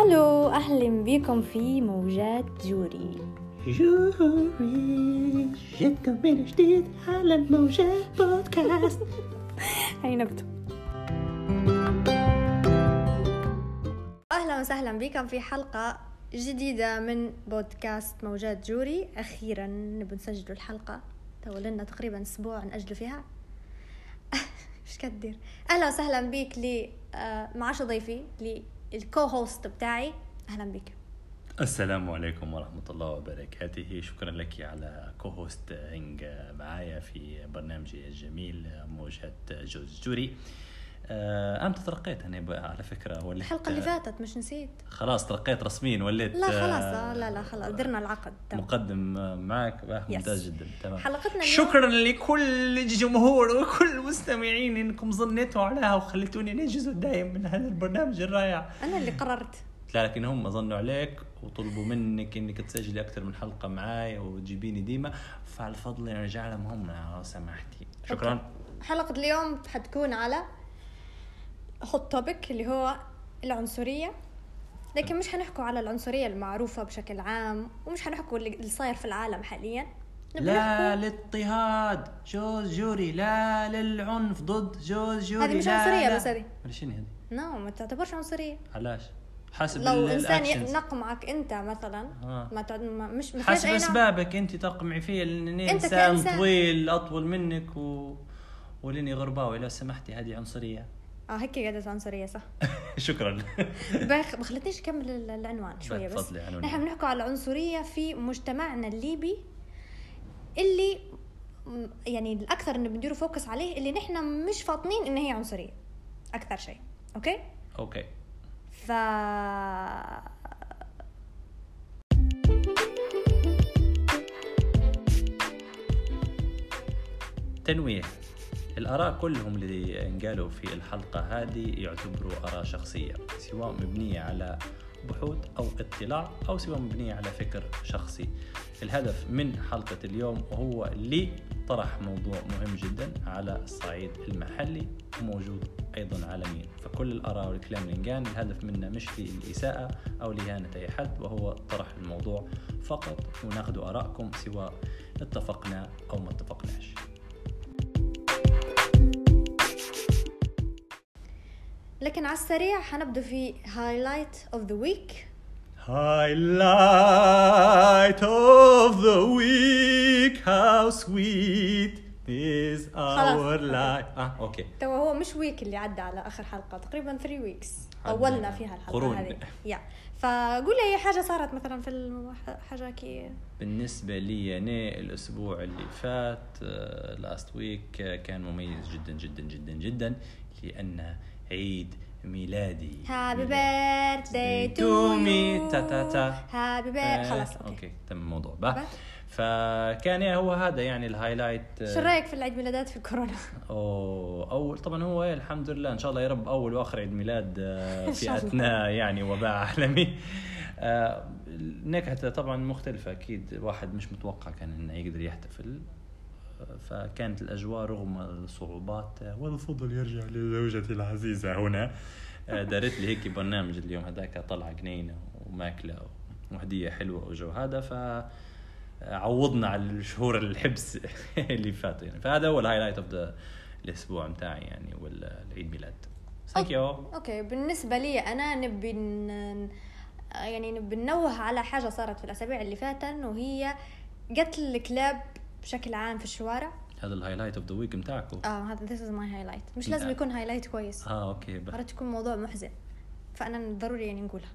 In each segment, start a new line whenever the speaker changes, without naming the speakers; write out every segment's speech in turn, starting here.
الو، اهلا بكم في موجات جوري.
جوري جدكم من جديد على الموجات بودكاست.
هيا نبدأ. اهلا وسهلا بكم في حلقة جديدة من بودكاست موجات جوري. اخيرا نبي نسجل الحلقة، تولنا تقريبا اسبوع نأجل فيها. ايش كدير. اهلا وسهلا بك لي معاش ضيفي الكو هوست بتاعي. اهلا بك.
السلام عليكم ورحمة الله وبركاته. شكرا لك على كوهوستينج معايا في برنامجي الجميل موجات جوري. أمتى ترقيت أنا على فكرة؟ وليت
الحلقة اللي فاتت، مش نسيت؟
خلاص ترقيت رسميا وليت.
لا خلاص لا خلاص درنا العقد.
مقدم معك ممتاز جدا. تمام.
حلقتنا اليوم
شكرا لكل الجمهور وكل المستمعين انكم ظنيتوا عليها وخليتوني نجزء دائم من هذا البرنامج الرائع.
انا اللي قررت،
لكن هم ظنوا عليك وطلبوا منك انك تسجلي اكثر من حلقه معاي وتجيبيني ديما، فالفضل يرجع لهم هم لو سمحتي. شكرا.
أوكي. حلقه اليوم حتكون على هوت توبيك اللي هو العنصريه، لكن مش حنحكوا على العنصريه المعروفه بشكل عام، ومش حنحكوا اللي صاير في العالم حاليا.
لا للاضطهاد جوز جوري، لا للعنف ضد جوز جوري.
هذه مش عنصريه بس هذه
شنو هذه؟
ما تعتبرش عنصريه.
علاش؟ حسب
لو انسان ينقمعك انت مثلا مش
حسب اسبابك انت تقمعي فيه، لانني انسان طويل اطول منك ولاني غرباوي. لو سمحتي هذه عنصريه.
هيك قاعده عنصريه صح.
شكرا.
ما خلتنيش اكمل العنوان شويه بس. نحن بنحكي على العنصريه في مجتمعنا الليبي، اللي يعني الاكثر انه بنديروا فوكس عليه، اللي نحن مش فاطنين ان هي عنصريه اكثر شيء. اوكي
تنويه. الآراء كلهم اللي انقالوا في الحلقة هذه يعتبروا آراء شخصية، سواء مبنية على بحوث أو اطلاع، أو سواء مبنية على فكر شخصي. الهدف من حلقة اليوم هو لطرح موضوع مهم جدا على الصعيد المحلي وموجود أيضا عالميا. فكل الآراء والكلام اللي انقال الهدف منه مش في الإساءة أو لإهانة أي حد، وهو طرح الموضوع فقط، وناخذ آراءكم سواء اتفقنا أو ما اتفقناش.
لكن على السريع حنبدأ في highlight of the week.
Highlight of the week, how sweet is our life. اوكي.
تو هو مش ويك اللي عدى على اخر حلقة، تقريبا 3 weeks اولنا فيها الحلقة هذه. فقول لي حاجة صارت مثلا في حاجة كي. بالنسبة
لي أنا الأسبوع اللي فات last week كان مميز جدا جدا جدا جدا، لأن عيد ميلادي.
Happy birthday to you. Happy birthday. خلاص
اوكي تم الموضوع بقى. فكان هو هذا يعني الهايلايت.
شو رايك في العيد ميلادات في الكورونا؟
اول طبعا هو الحمد لله ان شاء الله يا رب اول واخر عيد ميلاد في اثناء يعني وباء عالمي. نكهة طبعا مختلفة اكيد، واحد مش متوقع كان انه يقدر يحتفل، فكانت الأجواء رغم الصعوبات. والفضل يرجع لزوجتي العزيزة هنا. دارت لي هيك برنامج اليوم هذاك، طلع جنينة وماكلة وهدية حلوة وجو هذا، فعوضنا على الشهور الحبس اللي فات يعني. فهذا هو الهايلايت اوف الأسبوع متاعي يعني، والعيد ميلاد.
اوكي بالنسبة لي أنا نبي ننوه على حاجة صارت في الأسابيع اللي فاتن، وهي قتل الكلاب بشكل عام في الشوارع. هذا
الهايلايت اوف ذا ويك متاعكم.
هذا this is my highlight. مش لازم يكون هايلايت كويس.
اوكي
مرات يكون موضوع محزن، فانا ضروري يعني نقولها.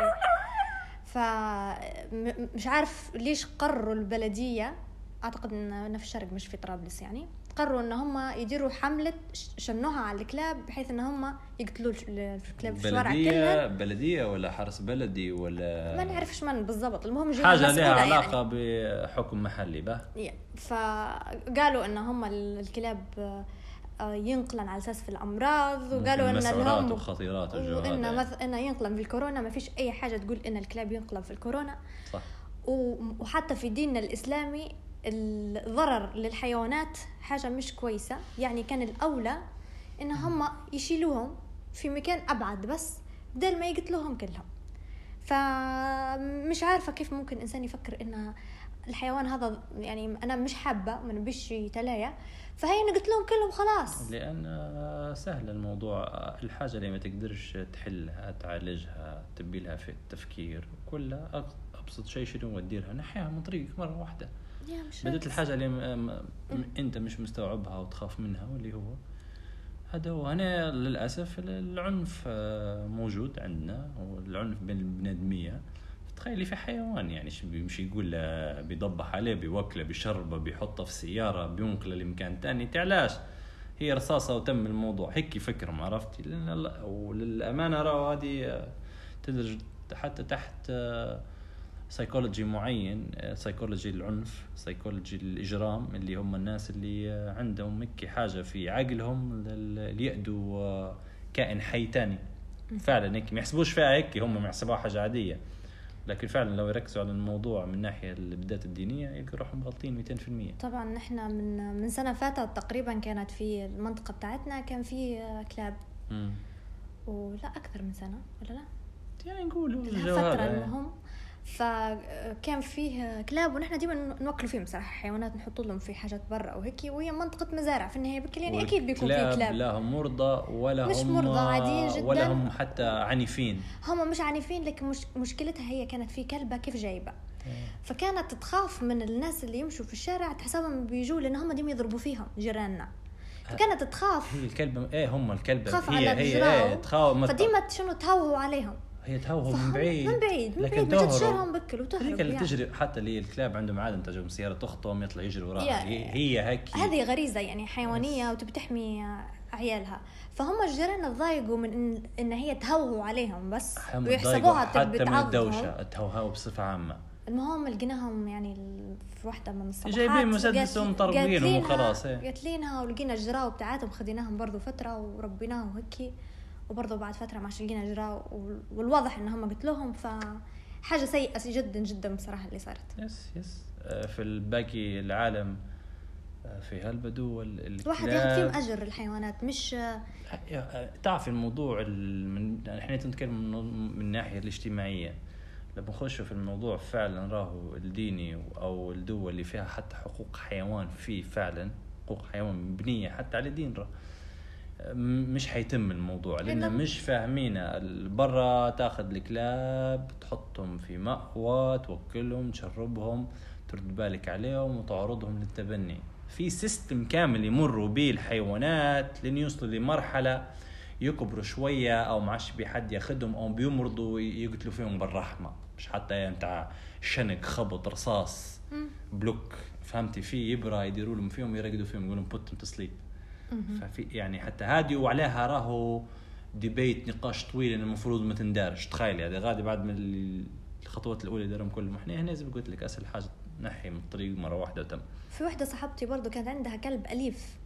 مش عارف ليش قرروا البلديه، اعتقد ان في الشرق مش في طرابلس، يعني قرروا ان هم يديروا حمله شنوها على الكلاب، بحيث ان هم يقتلوا الكلاب في الشوارع كلها.
بلديه ولا حرس بلدي ولا
ما نعرفش من بالضبط. المهم
حاجه لها علاقه يعني بحكم محلي به.
فقالوا ان هم الكلاب ينقلن على اساس في الامراض، وقالوا ان
لهم وخطيرات
وان ينقلن في الكورونا. ما فيش اي حاجه تقول ان الكلاب ينقلن في الكورونا
صح.
وحتى في ديننا الاسلامي الضرر للحيوانات حاجه مش كويسه، يعني كان الاولى ان هم يشيلوهم في مكان ابعد بس بدل ما يقتلوهم كلهم. فمش عارفة كيف ممكن إنسان يفكر إن الحيوان هذا يعني أنا مش حابة من بشي تلايا، فهي أنا قلت لهم كلهم خلاص.
لأن سهل الموضوع، الحاجة اللي ما تقدرش تحلها تعالجها تبي لها في التفكير كلها، أبسط شيء شنو وديرها نحيها من طريقك مرة واحدة. بدأت الحاجة اللي أنت مش مستوعبها وتخاف منها، واللي هو هذا هو. أنا للأسف العنف موجود عندنا، والعنف بين البنادمية. تخيلي في حيوان يعني مش يقول بيضبح عليه، بيوكله، بيشربه، بيحطه في سيارة، بينقله لمكان تاني، تعلاش هي رصاصة وتم الموضوع. هيك فكرة ما عرفتي. وللأمانة رأوا هذه تدرج حتى تحت سايكولوجي معين، سايكولوجي العنف، سايكولوجي الإجرام، اللي هم الناس اللي عندهم هيك حاجة في عقلهم اللي يأدوا كائن حي تاني. فعلا هيك ما يحسبوش فيها هيك، هم ما يحسبوها حاجة عادية، لكن فعلا لو يركزوا على الموضوع من ناحية البداية الدينية يلقوا روحهم غلطين 200%.
طبعا نحن من سنة فاتت تقريبا كانت في المنطقة بتاعتنا كان في كلاب، ولا أكثر من سنة ولا لا
يعني نقولوا
فترة المهم. فكان فيه كلاب ونحن ديما نوكلوا فيهم صراحة حيوانات، نحط لهم في حاجات برا أو هيك، وهي منطقة مزارع في النهاية بكل يعني أكيد بيكون فيه كلاب.
لا هم مرضى ولا
مش
هم
مرضى، عاديين جدا،
ولا هم حتى عنيفين.
هم مش عنيفين، لكن مشكلتها هي كانت في كلبة كيف جايبة، فكانت تخاف من الناس اللي يمشوا في الشارع تحسبهم بيجوا لأن هم ديما يضربوا فيهم جيراننا، فكانت تخاف.
هي الكلبة هم الكلبة
تخاف
هي تخاف،
فديما شنو تهوهوا عليهم،
هي تهوه من بعيد
لكن تشيرهم بكل وتهرب.
هذيك اللي تجري، حتى اللي الكلاب عندهم عادة تجيهم سيارة تخطهم يطلع يجري وراها، هي هيك،
هذه غريزة يعني حيوانية وتبتحمي عيالها. فهم الجيران تضايقوا من إن هي تهوهوا عليهم بس ويحسبوها
حتى من الدوشة التهوهوا بصفة عامة.
المهم لقيناهم يعني في واحدة من الصباحات
جايبين مسدسهم طربينهم وخلاص،
قاتلينها، ولقينا الجراو بتاعتهم خديناهم برضو فترة وربيناهم هيك، وبرضه بعد فترة ما لقينا جراو، والواضح إنهم قتلوهم. فحاجة سيئة جدا جدا بصراحة اللي صارت.
يس في الباقي العالم في هالبدو
الواحد ياخذ فيهم أجر الحيوانات، مش
تعرف الموضوع احنا نتكلم من الناحية الاجتماعية. لما نخش في الموضوع فعلا راهو الديني أو الدول اللي فيها حتى حقوق حيوان، فيه فعلا حقوق حيوان مبنية حتى على دين، مش حيتم الموضوع لأننا مش فاهمين. برا تاخذ الكلاب تحطهم في مأوى، توكلهم، تشربهم، ترد بالك عليهم وتعرضهم للتبني. في سيستم كامل يمروا به الحيوانات لين يوصلوا لمرحلة يكبروا شوية، أو معش بحد ياخدهم أو بيمرضوا يقتلوا فيهم بالرحمة، مش حتى متاع شنق خبط رصاص بلوك، فهمتي؟ في يبرا يديروا لهم فيهم، يرقدوا فيهم، يقولون بوتهم تسليب. ففي يعني حتى هادي وعليها راهو ديبيت، نقاش طويل، المفروض ما تندارش. تخيل هذا غادي بعد من الخطوات الاولى دارهم كلهم. احنا هنا زي ما قلت لك اسهل حاجه نحي من الطريق مره واحده وتم.
في واحده صاحبتي برضو كانت عندها كلب اليف،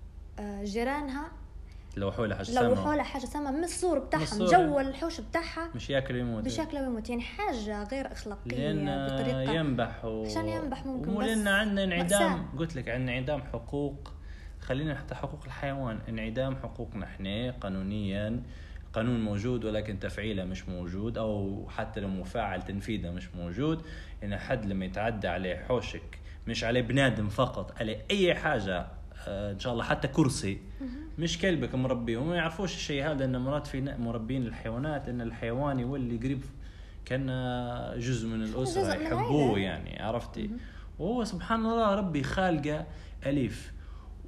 جيرانها
لو حولها حاجه
سامه من الصور بتاعها، جو الحوش بتاعها،
مش ياكل يموت،
بشكل يموت، يعني حاجه غير اخلاقيه
بطريقه ينبح
عشان ينبح ممكن.
ولان عندنا انعدام، قلت لك عندنا انعدام حقوق. خلينا حتى حقوق الحيوان، انعدام حقوقنا احنا قانونيا. قانون موجود ولكن تفعيله مش موجود، او حتى لو مفاعل تنفيذه مش موجود. ان حد لما يتعدى عليه حوشك، مش عليه بنادم فقط، عليه اي حاجه ان شاء الله حتى كرسي، مش كلبك مربيه، وما يعرفوش الشيء هذا. ان مرات في مربين الحيوانات ان الحيوان يولي قريب كان جزء من الاسره، يحبوه يعني، عرفتي؟ وهو سبحان الله ربي خالقه اليف،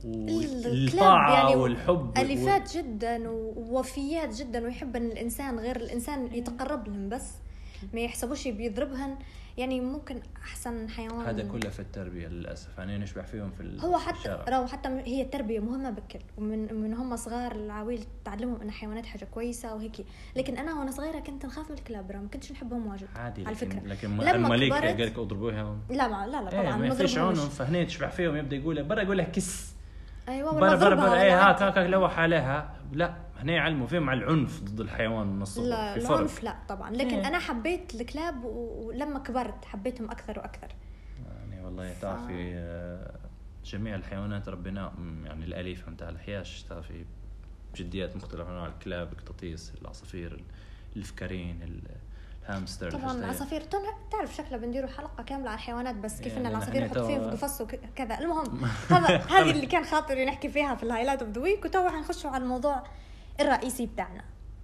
والطاعة يعني والحب
أليفات جدا ووفيات جدا، ويحب أن الإنسان غير الإنسان يتقرب لهم، بس ما يحسبوش بيضربهن. يعني ممكن أحسن حيوان
هذا كله في التربية للأسف. أنا نشبع فيهم في
هو حتى هي التربية مهمة بكل، ومن هم صغار العويل تعلمهم أن حيوانات حاجة كويسة وهيك. لكن أنا وأنا صغيرة كنت نخاف من الكلاب، ما كنتش نحبهم واجد
عادي،
على فكرة.
لكن الملك قال لك اضربوها،
لا طبعا
ما فيش عنهم. فهنا تشبع فيهم، يبدأ يقول برا، يقول لك كس،
ايوه
برا هاك لوح عليها. لا هنا يعلموا فيهم على العنف ضد الحيوان من الصغر.
لا العنف لا طبعا، لكن انا حبيت الكلاب، ولما كبرت حبيتهم اكثر واكثر.
يعني والله تعرفي جميع الحيوانات ربنا يعني الاليف متاع الحياش، تعرفي بجديات مختلفه، انواع الكلاب، القطاطيس، العصافير، الفكرين، هامستر
طبعا العصافير تعرف شكلها بنديروا حلقه كامله على الحيوانات بس كيف ان
يعني
العصافير
نحن
يحطوا فيهم
توا-
في قفص وكذا. المهم هذه اللي كان خاطري نحكي فيها في الهايلايت اوف ذا ويك. وتوا حنخشوا على الموضوع الرئيسي بتاعنا.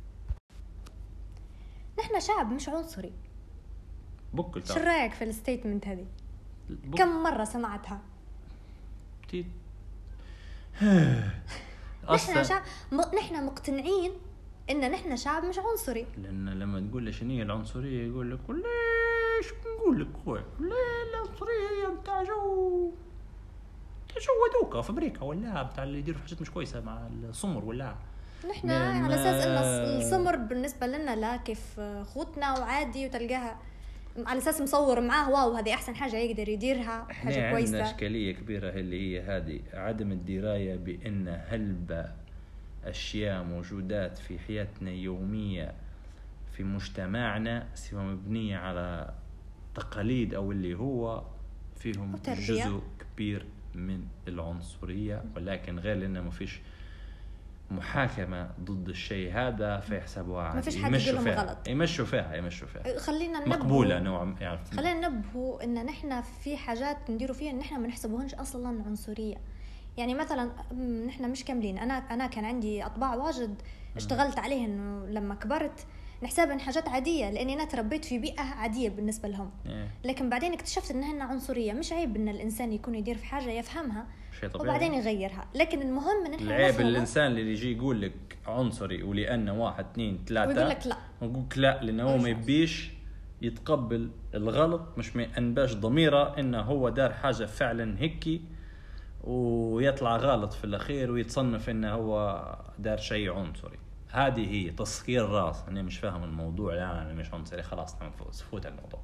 نحن شعب مش عنصري.
بكل
شو رايك في الستيتمنت هذه؟
بك-
كم مره سمعتها؟
تي-
نحن شعب نحن مقتنعين ان نحن شعب مش عنصري.
لأن لما تقول له شنو هي العنصرية يقول لك ليش بنقول لك خوي لا العنصرية بتاع جو هذوك في أمريكا ولا بتاع اللي يديروا حاجات مش كويسة مع السمر ولا
نحن على اساس ان السمر بالنسبه لنا لا كيف خوتنا وعادي وتلقاها على اساس مصور معاه واو هذه احسن حاجه يقدر يديرها حاجه
عندنا
كويسه.
إشكالية كبيرة اللي هي هذه عدم الدراية بأن هلبة أشياء موجودات في حياتنا يومية في مجتمعنا سواء مبنية على تقاليد أو اللي هو فيهم
وتربية.
جزء كبير من العنصرية، ولكن غير لأنه ما فيش محاكمة ضد الشيء هذا فيحسبوها عادي.
ما فيش حد يقول لهم غلط.
يمشوا فيها
خلينا
مقبولة نوعا يعني.
خلينا ننبهوا ان نحن في حاجات نديروا فيها ان نحن ما نحسبوهنش اصلا عنصريه. يعني مثلا نحن مش كاملين. انا كان عندي اطباع واجد اشتغلت عليه انه لما كبرت نحسبها حاجات عاديه لاني انا تربيت في بيئه عاديه بالنسبه لهم. لكن بعدين اكتشفت انها عنصريه. مش عيب ان الانسان يكون يدير في حاجه يفهمها وبعدين يغيرها، لكن المهم ان نحن
العيب الانسان اللي يجي يقول لك عنصري ولانه 1 2 3
ويقول لك لا،
ويقول لك لا لانه هو ما يبيش يتقبل الغلط، مش ما انباش ضميره انه هو دار حاجه فعلا هيك ويطلع غلط في الاخير ويتصنف انه هو دار شيء عنصري. هذه هي تسكير راس. انا مش فاهم الموضوع. لا انا مش عنصري خلاص نفوت الموضوع.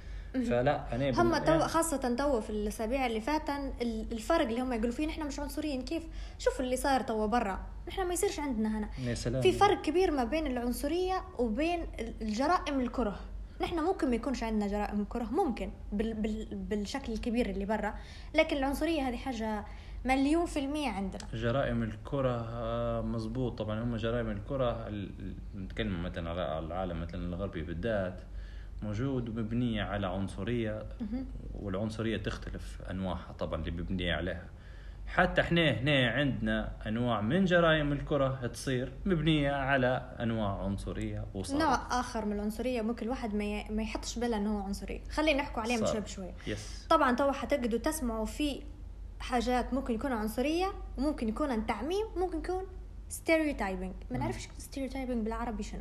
فلا انا
هم خاصه تو في الاسابيع اللي فاتن الفرق اللي هم يقولوا فيه نحن مش عنصريين. كيف شوف اللي صاير تو برا نحن ما يصيرش عندنا هنا. في فرق كبير ما بين العنصريه وبين الجرائم الكره. نحن ممكن ما يكونش عندنا جرائم كره ممكن بالشكل الكبير اللي برا، لكن العنصريه هذه حاجه 100% عندنا.
جرائم الكره مزبوط طبعا. هم جرائم الكره نتكلم مثلا على العالم مثلا الغربي بالذات موجود ومبنية على عنصرية، والعنصرية تختلف أنواعها طبعا اللي مبنية عليها. حتى احنا هنا عندنا أنواع من جرائم الكره تصير مبنية على أنواع عنصرية وصارت.
نوع آخر من العنصرية ممكن الواحد ما يحطش باله أنه عنصري. خلينا نحكوا عليه مشوي بشوي. طبعا تو حتقدروا تسمعوا في حاجات ممكن يكون عنصرية وممكن يكون تعميم وممكن يكون stereotyping. ما نعرفش stereotyping بالعربي شنو.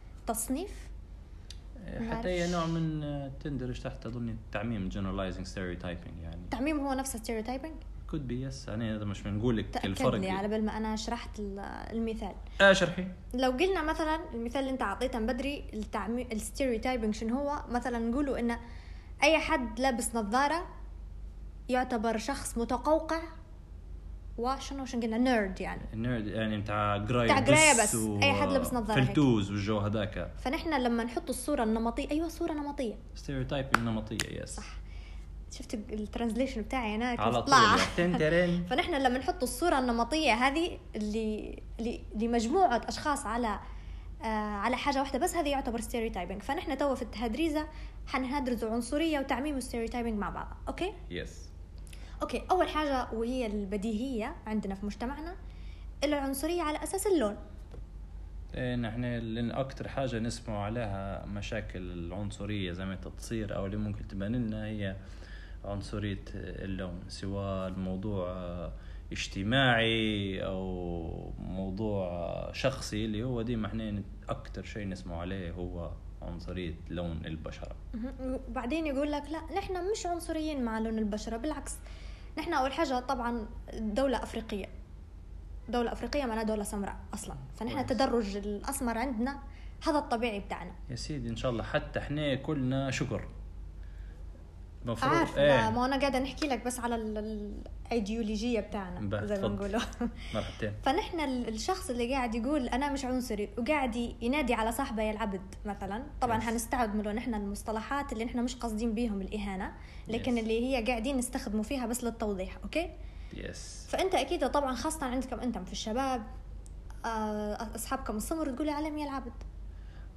تصنيف
حتى هي نوع من تندرج تحت أظن التعميم generalizing stereotyping. يعني
التعميم هو نفسه stereotyping
could be yes. أنا هذا مش بنقول لك الفرق
لي على بال ما أنا شرحت المثال.
شرحي.
لو قلنا مثلا المثال اللي أنت عطيته بدري التعميم stereotyping شنو هو؟ مثلا نقوله إن أي حد لابس نظارة يعتبر شخص متقوقع وشنو قلنا نيرد. يعني
النيرد يعني بتاع
قرايه بس اي حد لابس نظاره
فلتوز والجو هذاك.
فنحن لما نحط الصوره النمطيه ايوه صوره نمطيه
ستيريوتايب نمطيه يس
صح. شفت الترانزليشن بتاعي انا
على طول
فنحن لما نحط الصوره النمطيه هذه اللي مجموعه اشخاص على حاجه واحده بس هذه يعتبر ستيريوتايبنج. فنحن تو في التهدريزه حنهدرز عنصريه وتعميم وستيريوتايبنج مع بعض. اوكي اوكي. اول حاجه وهي البديهيه عندنا في مجتمعنا العنصريه على اساس اللون.
نحن لان اكثر حاجه نسمع عليها مشاكل العنصريه زي ما تصير او اللي ممكن تبان لنا هي عنصريه اللون، سواء الموضوع اجتماعي او موضوع شخصي اللي هو ديما احنا اكثر شيء نسمع عليه هو عنصريه لون البشره.
وبعدين يقول لك لا نحن مش عنصريين مع لون البشره، بالعكس نحن أول حاجة طبعا دولة أفريقية معناها دولة سمراء أصلا، فنحن تدرج الأسمر عندنا هذا الطبيعي بتاعنا
يا سيدي. إن شاء الله حتى إحنا كلنا شكر
مفروض. عارف ما أنا قاعدة نحكي لك بس على الأيديولوجية بتاعنا زي ما نقوله.
مرحبتين.
فنحن الشخص اللي قاعد يقول أنا مش عنصري وقاعد ينادي على صاحبه يا العبد مثلا، طبعا هنستعمل نحن المصطلحات اللي نحن مش قصدين بيهم الإهانة، لكن اللي هي قاعدين نستخدموا فيها بس للتوضيح. أوكي فأنت أكيد طبعا خاصة عندكم أنتم في الشباب أصحابكم السمر تقولي علم يا العبد.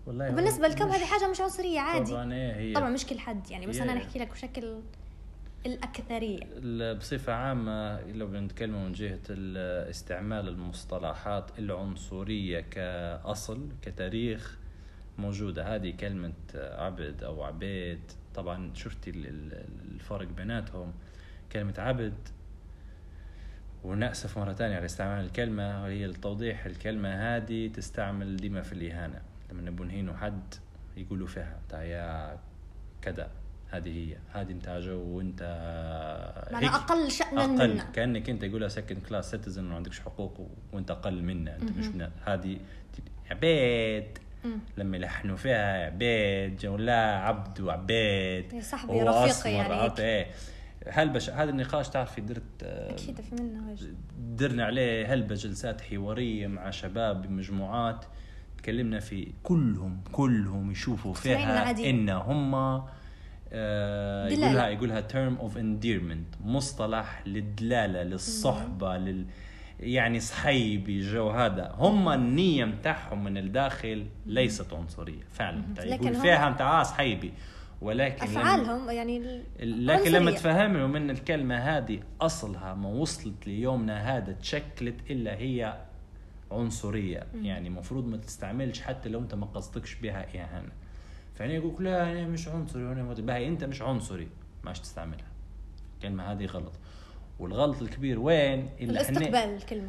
والله
بالنسبه لكم هذه حاجه مش عنصريه عادي
طبعا. هي
طبعا مش كل حد يعني، بس انا نحكي لك بشكل الأكثرية.
بصفة عامة لو بنتكلم من جهة استعمال المصطلحات العنصرية كأصل كتاريخ موجودة، هذه كلمة عبد أو عبيد. طبعا شفتي الفرق بيناتهم. كلمة عبد، ونأسف مرة تانية على استعمال الكلمة، وهي التوضيح الكلمة هذه تستعمل ديما في الإهانة. لما نبون هينوا حد يقولوا فيها يا كذا، هذه انت جو وانت
أنا أقل شأنا منا،
كأنك انت يقولها سكند كلاس سيتيزن وما عندكش حقوق وانت أقل منا، انت مش من هذه عبيد. لما يلحنوا فيها عبيد جو لا عبد وعبيد
يا صاحبي رفيقي يعني
هلبش. هذا النقاش تعرفي درت
أكيد في منه
درنا عليه هلبة جلسات حوارية مع شباب بمجموعات، تكلمنا في كلهم يشوفوا فيها إن هم يقولها term of endearment، مصطلح للدلالة للصحبة يعني صحيبي جو. هذا هم النية متاعهم من الداخل ليست عنصرية فعلا، يقول فيها متاع صحيبي، ولكن
أفعالهم يعني
لكن لما تفهموا من الكلمة هذه أصلها ما وصلت ليومنا هذا تشكلت إلا هي عنصرية. يعني مفروض ما تستعملش حتى لو أنت ما قصدكش بها إهانة. فعني يقول لا أنا مش عنصري وأنا باهي، أنت مش عنصري ماش تستعملها. الكلمة هذه غلط. والغلط الكبير وين؟
الاستقبال الكلمة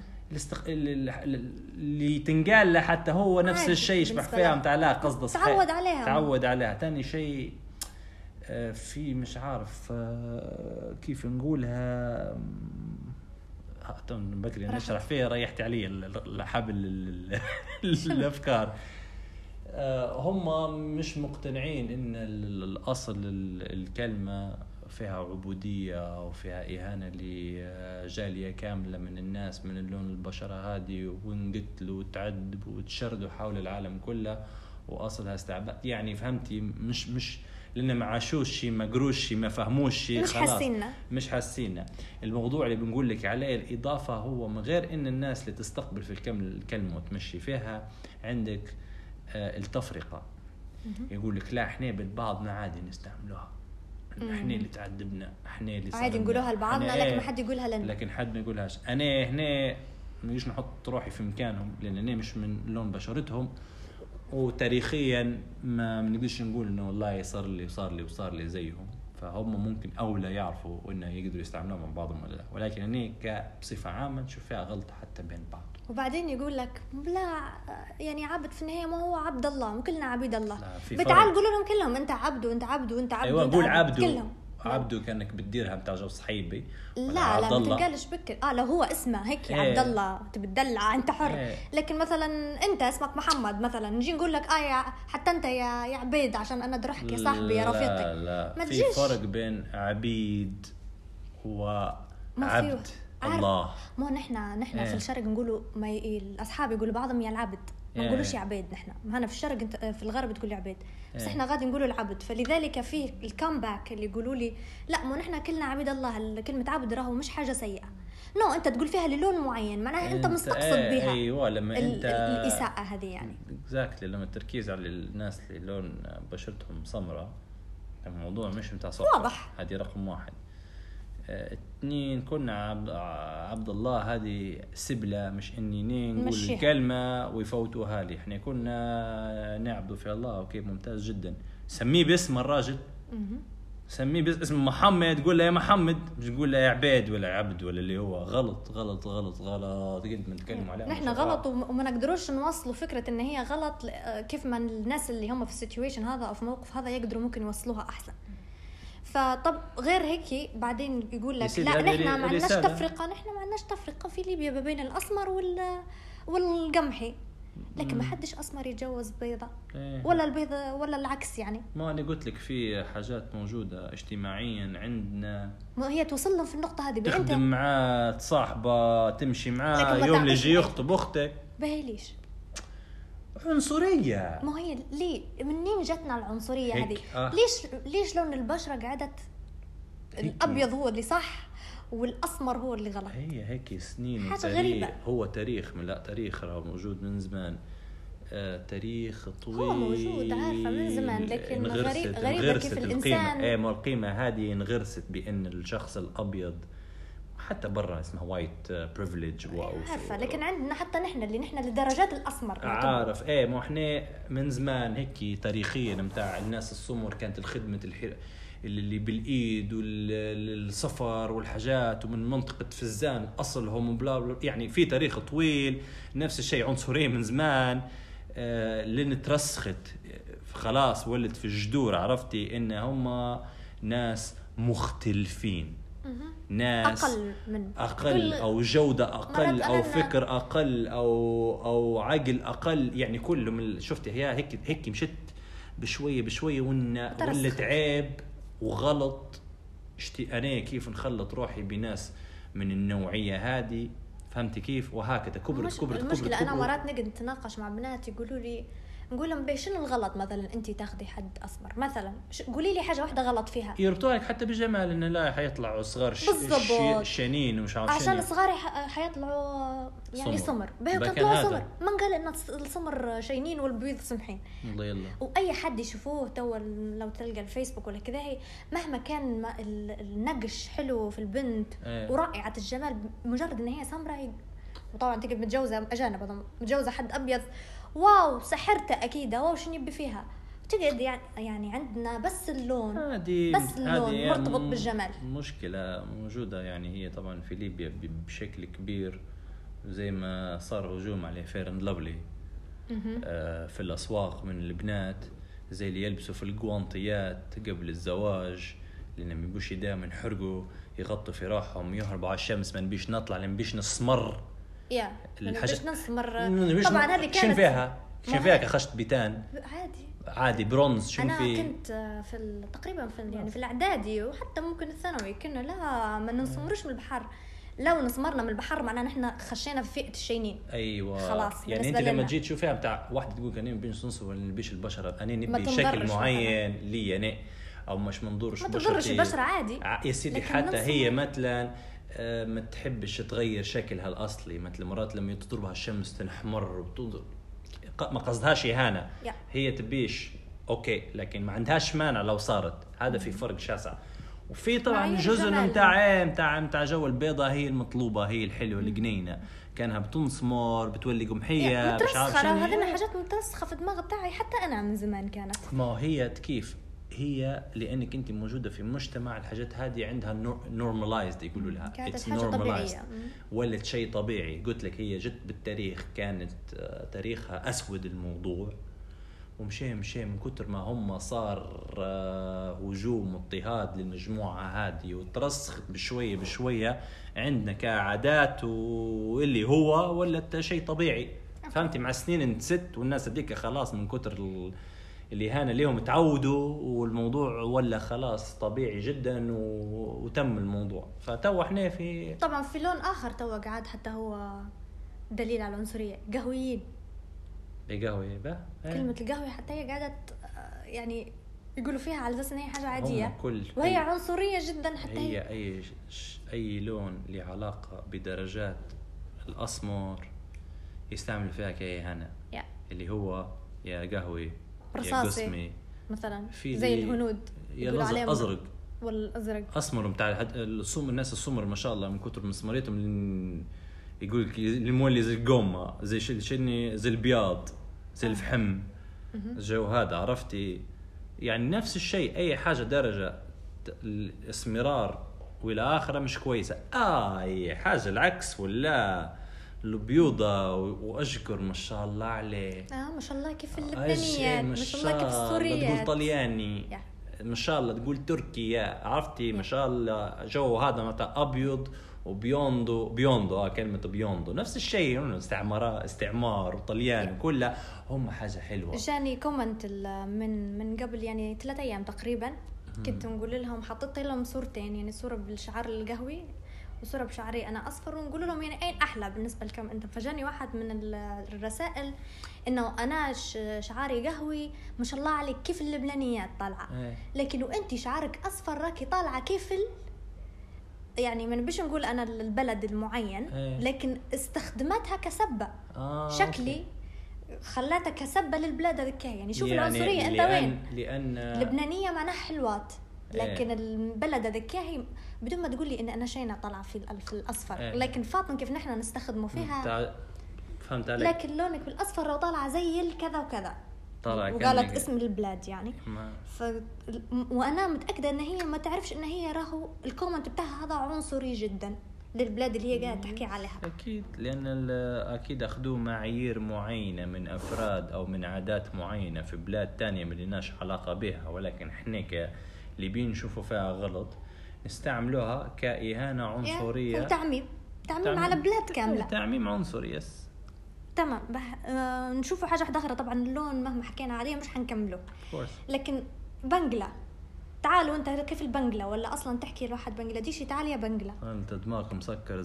اللي تنقال له حتى هو نفس الشيء يشبه فيها متاع لا قصده صحيح، تعود عليها. تاني شيء في مش عارف كيف نقولها، بكري نشرح فيه ريحت علي الحبل الأفكار. هم مش مقتنعين إن الأصل الكلمة فيها عبودية وفيها إهانة لجالية كاملة من الناس من اللون البشرة هذه، وانقتلوا وتعذبوا وتشردوا حول العالم كله، وأصلها استعباد. يعني فهمتي؟ مش لأن ما عاشوش شيء، ما قروش شيء، ما فهموش شيء، مش حاسيننا. الموضوع اللي بنقول لك عليه الإضافة هو من غير إن الناس اللي تستقبل في الكلمة وتمشي فيها عندك التفرقة. يقول لك لا احنا بعضنا عادي نستعملوها، احنا اللي تعذبنا، احنا اللي
عادي نقولوها لبعضنا، لكن ما حد يقولها لنا،
لكن حد ما يقولهاش. انا هنا مش نحط روحي في مكانهم لان انا مش من لون بشرتهم، وتاريخيا ما بنقدرش نقول انه والله صار لي زيهم. فهم ممكن اولى يعرفوا انه يقدروا يستعملوها مع بعضهم ولا لا، ولكن انا بصفه عامه نشوف فيها غلطه حتى بين بعض.
وبعدين يقول لك لا يعني عبد في النهايه ما هو عبد الله، كلنا عبيد الله. بتعال قولوا لهم كلهم انت عبد وانت عبد وانت عبد.
ايوه قول عبد كلهم. عبده كانك بتديرها بتاع جو صحيبي.
لا ما تنقالش بك. لو هو اسمه هيك عبد الله تبدلع انت حر. لكن مثلا انت اسمك محمد مثلا، نجي نقول لك حتى انت يا عبيد عشان انا ادرحك يا صاحبي يا رفيقي.
لا في فرق بين عبيد وعبد الله.
مو نحن في الشرق نقولوا الاصحاب يقولوا بعضهم يا العبد، ما نقولوش يا عبيد. نحن هنا في الشرق انت في الغرب تقول لي عبيد، بس احنا غادي نقولوا العبد. فلذلك في الكامباك اللي يقولوا لي لا مو نحن كلنا عبيد الله. كلمه عبد راهو مش حاجه سيئه، انت تقول فيها للون معين معناها انت مستقصد بها.
ايوه لما انت
الاساءه هذه يعني
اكزاكتلي لما التركيز على الناس اللي لون بشرتهم سمراء، الموضوع مش متاع صح
واضح.
هذه رقم 1. 2 كنا عبد الله هذه سبلة، مش اني نقول الكلمة ويفوتوها لي. احنا كنا نعبد في الله. اوكي ممتاز جدا. سميه باسم الراجل، سميه باسم محمد، تقول له يا محمد، مش تقول له يا عبيد ولا عبد ولا اللي هو غلط غلط غلط غلط. قد ما نتكلم عليها
نحن غلط وما نقدروش نوصلوا فكرة ان هي غلط كيف ما الناس اللي هم في السيتويشن هذا او في موقف هذا يقدروا ممكن يوصلوها احسن. فطب غير هيك بعدين يقول لك لا نحن ما عندناش تفرقة، نحن ما عندناش تفرقة في ليبيا ما بين الأسمر والقمحي، لكن ما حدش أسمر يتجوز بيضة ولا البيضة ولا العكس. يعني
ما أنا قلت لك في حاجات موجودة اجتماعيا عندنا،
ما هي توصلنا في النقطة هذه.
تخدم معاه تصاحبه تمشي معاه، يوم اللي يجي يخطب أختك
بهليش
عنصرية.
ما هي ليه منين جتنا العنصرية هذه؟ ليش لون البشرة قعدت الأبيض هو اللي صح والأسمر هو اللي غلط؟
هي هيك سنين وتاريخ. هو تاريخ من لا تاريخ راه موجود من زمان. تاريخ طويل،
هو موجود عارفة من زمان، لكن غريبة كيف
الإنسان ما القيمة هذه انغرست بأن الشخص الأبيض حتى برا اسمها وايت بريفليج
عارفة، لكن عندنا حتى نحن لدرجات الأسمر
عارف مو احنا من زمان هيك تاريخيا متاع الناس السمر كانت الخدمة اللي بالإيد والسفر والحاجات، ومن منطقة فزان أصلهم وبلا يعني في تاريخ طويل. نفس الشيء عنصرية من زمان لين ترسخت خلاص ولد في الجذور، عرفتي إن هم ناس مختلفين، ناس أقل أو جودة أقل أو فكر أقل أو عقل أقل، يعني كله شفتي هي هيك مشت بشوية ولت عيب وغلط. أنا كيف نخلط روحي بناس من النوعية هذه، فهمتي كيف؟ وهكذا كبرت
المشكلة أنا مرات نقدر نتناقش مع بنات يقولوا لي، نقول لهم شنو الغلط مثلا انت تاخذي حد اسمر مثلا، قولي لي حاجه واحده غلط فيها.
يربطوا لك حتى بالجمال انه لا حيطلعوا صغار شنين ومش عارف
عشان الصغار حيطلعوا يعني سمر بهو كانوا سمر، من قال ان السمر شينين والبيض سمحين.
الله
واي حد يشوفوه تو لو تلقى الفيسبوك ولا كذا، مهما كان النقش حلو في البنت ورائعه الجمال، مجرد ان هي سمراء، وطبعا تقعد متجوزه اجانب متجوزه حد ابيض، واو سحرته أكيدة، واو شنو يبي فيها، تقعد يعني عندنا بس اللون مرتبط بالجمال.
مشكلة موجودة يعني هي طبعا في ليبيا بشكل كبير، زي ما صار هجوم على فير اند لافلي في الأسواق من البنات، زي اللي يلبسوا في القوانطيات قبل الزواج لأنهم يبوش دائما يحرقوا يغطوا في راحهم، يهربوا على الشمس، ما نبيش نطلع لنبيش نسمر
الحاجة طبعا هذه كانت
شن فيها كخشت بيتان عادي برونز. شنو
أنا كنت في تقريبا يعني في الإعدادي وحتى ممكن الثانوي كنا لا ما نسمرش من البحر، لو نسمرنا من البحر معناه نحن خشينا في فئة الشينين.
أيوة
خلاص
يعني أنت لما جيت تشوفها بتاع واحدة تقول أنا نبي نصنصر ولا نبيش البشرة، أنا نبي شكل معين لي أنا أو مش منظورش
البشرة عادي
يا سيدي. حتى هي مثلا ما تحبش تغير شكلها الأصلي، مثل مرات لما تضربها الشمس تنحمر ما قصدهاش إهانة، هي تبيش أوكي، لكن ما عندهاش مانع لو صارت، هذا في فرق شاسع. وفي طبعا جزء متاع جو البيضة هي المطلوبة، هي الحلوة الجنينة، كانها بتنسمر بتولي قمحية
مترسخة، هذه حاجات مترسخة في الدماغ بتاعي حتى أنا من زمان كانت.
ما هي كيف هي لأنك أنت موجودة في مجتمع الحاجات هذه عندها normalized يقولوا لها
it's normalized،
ولت شيء طبيعي. قلت لك هي جت بالتاريخ كانت تاريخها أسود الموضوع، ومشي من كتر ما هم صار هجوم واضطهاد للمجموعة هذه وترسخت بشوية عندنا كعادات، واللي هو ولت شيء طبيعي. فهمتي؟ مع السنين انتست والناس هذيك خلاص من كتر اللي هانا ليهم تعودوا والموضوع ولا خلاص طبيعي جدا وتم الموضوع. فتو احنا
طبعا في لون آخر تو قاعد حتى هو دليل على العنصرية، قهويين.
قهوة
كلمة القهوة حتى هي قاعدة يعني يقولوا فيها على أساس إن هي حاجة عادية، وهي عنصرية جدا. حتى
هي أي لون له علاقة بدرجات الأسمر يستعمل فيها كيهانة اللي هو يا قهوة رصاصي مثلا، زي
الهنود يقولوا عليهم
أزرق
والأزرق
أسمر بتاع الناس السمر ما شاء الله من كتر من سمريتهم يقول اللي مولي زي القومة زي البياض زي الفحم الجو هذا، عرفتي؟ يعني نفس الشيء أي حاجة درجة الاسمرار والى آخره مش كويسة، أي حاجة العكس ولا البيوضة وأشكر ما شاء الله عليه.
ما شاء الله كيف اللبنانيات، ما شاء الله كيف السوريات،
تقول طلياني ما شاء الله، تقول تركيا، عرفتي؟ ما شاء الله جو هذا متى أبيض وبيوندو كلمة بيوندو نفس الشيء، استعمار وطليان كلها هم حاجة حلوة.
جاني كومنت من قبل يعني 3 أيام تقريبا، كنت نقول لهم حطيت لهم صورتين، يعني صورة بالشعار القهوي وصورة بشعري أنا أصفر، ونقول لهم يعني أين أحلى بالنسبة لكم أنت. فجاني واحد من الرسائل إنه أنا شعاري قهوي ما شاء الله عليك كيف اللبنانيات طالعة، لكن وأنت شعارك أصفر راكي طالعة كيف يعني ما نبيش نقول أنا البلد المعين، لكن استخدمتها كسبة شكلي خلاتها كسبة للبلاد هذيك. يعني شوف
يعني
العنصرية أنت وين؟
لأن
لبنانية معناها حلوات، لكن البلد هذيك هي بدون ما تقول لي ان انا شينة طالعه في الاصفر، لكن فاطمه كيف نحن نستخدمه فيها.
فهمت عليك.
لكن لونك بالاصفر لو طالعه زي الكذا وكذا، وقالت اسم البلاد يعني. وانا متاكده ان هي ما تعرفش ان هي راهو الكومنت بتاعها هذا عنصري جدا للبلاد اللي هي قاعده تحكي عليها.
اكيد، لان اكيد اخذوا معايير معينه من افراد او من عادات معينه في بلاد تانية ما لناش علاقه بها، ولكن احنا اللي بنشوفوا فيها غلط نستعملوها كإهانة عنصرية.
تعميم على بلاد كاملة.
تعميم عنصري. يس
تمام. نشوفوا حاجة واحدة أخرى. طبعا اللون مهما حكينا عليه مش حنكمله، لكن بنجلة. تعالوا انت كيف البنجلة، ولا أصلا تحكي لواحد بنجلاديشي تعال يا بنجلة،
انت دماغك مسكر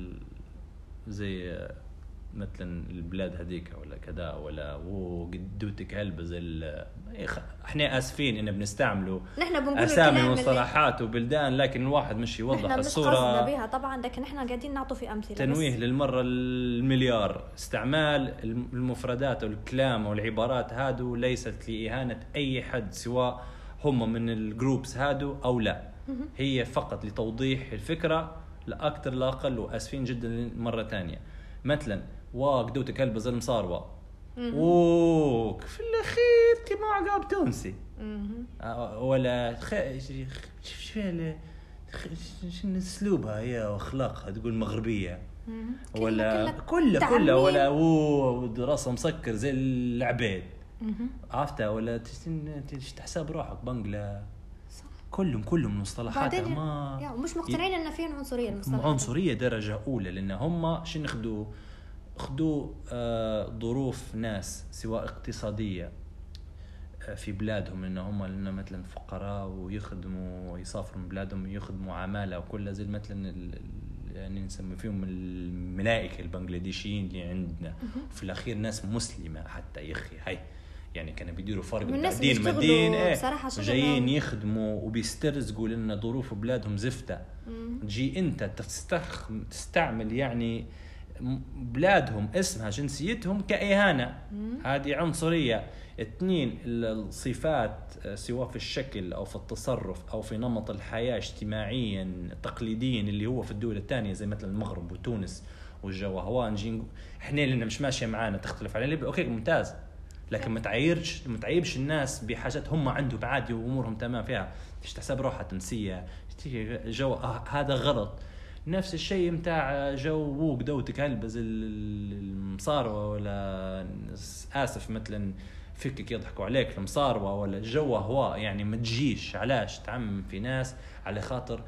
زي مثلا البلاد هذيك ولا كذا، ولا قدوتك هلبة زي احنا اسفين ان بنستعملوا اسامي ومصطلحات وبلدان، لكن الواحد مش يوضح الصوره. احنا مش قصدنا
بها طبعا، لكن احنا قاعدين نعطوا في امثله
تنويه بس. للمره المليار، استعمال المفردات والكلام والعبارات هادو ليست لاهانه اي حد سواء هم من الجروبس هادو او لا، هي فقط لتوضيح الفكره لا اكثر لا اقل. واسفين جدا مره تانية. مثلا قدوتك كلب زلم صاروة في الاخير كما عقاب تونسي ولا شنو اسلوبها هي واخلاقها تقول مغربيه ولا كلها ولا دراسه مسكر زي العبيد عرفتها، ولا تحسب روحك بنجلة. كلهم مصطلحات
ما مش مقتنعين ان فيها
عنصريه درجه اولى، لان هم شنو خدوا ظروف ناس سواء اقتصاديه في بلادهم، ان هم لنا مثلا فقراء ويخدموا يسافروا من بلادهم يخدموا عماله وكل زي مثلا يعني نسمي فيهم الملائكه البنغلاديشيين اللي عندنا، وفي الاخير ناس مسلمه حتى يخي هاي يعني كانوا بيديروا فرق بين دين مدين جايين يخدموا وبيسترزقوا لنا ظروف بلادهم زفته. تجي انت تستعمل يعني بلادهم اسمها جنسيتهم كإهانة، هذه عنصرية. 2 الصفات سواء في الشكل أو في التصرف أو في نمط الحياة اجتماعيا تقليديا اللي هو في الدول الثانية زي مثل المغرب وتونس والجو هوا نجي احنا لنا مش ماشية معانا تختلف علينا اوكي ممتاز، لكن ما تعيبش الناس بحاجات هم عندهم عادي وامورهم تمام فيها، تحسب روحها تنسية جو هذا غلط. نفس الشيء متاع جو دوتك هلبز المصاروة ولا آسف مثلا فكك يضحكوا عليك المصاروة ولا الجو هو يعني ما تجيش علاش تعمم في ناس على خاطر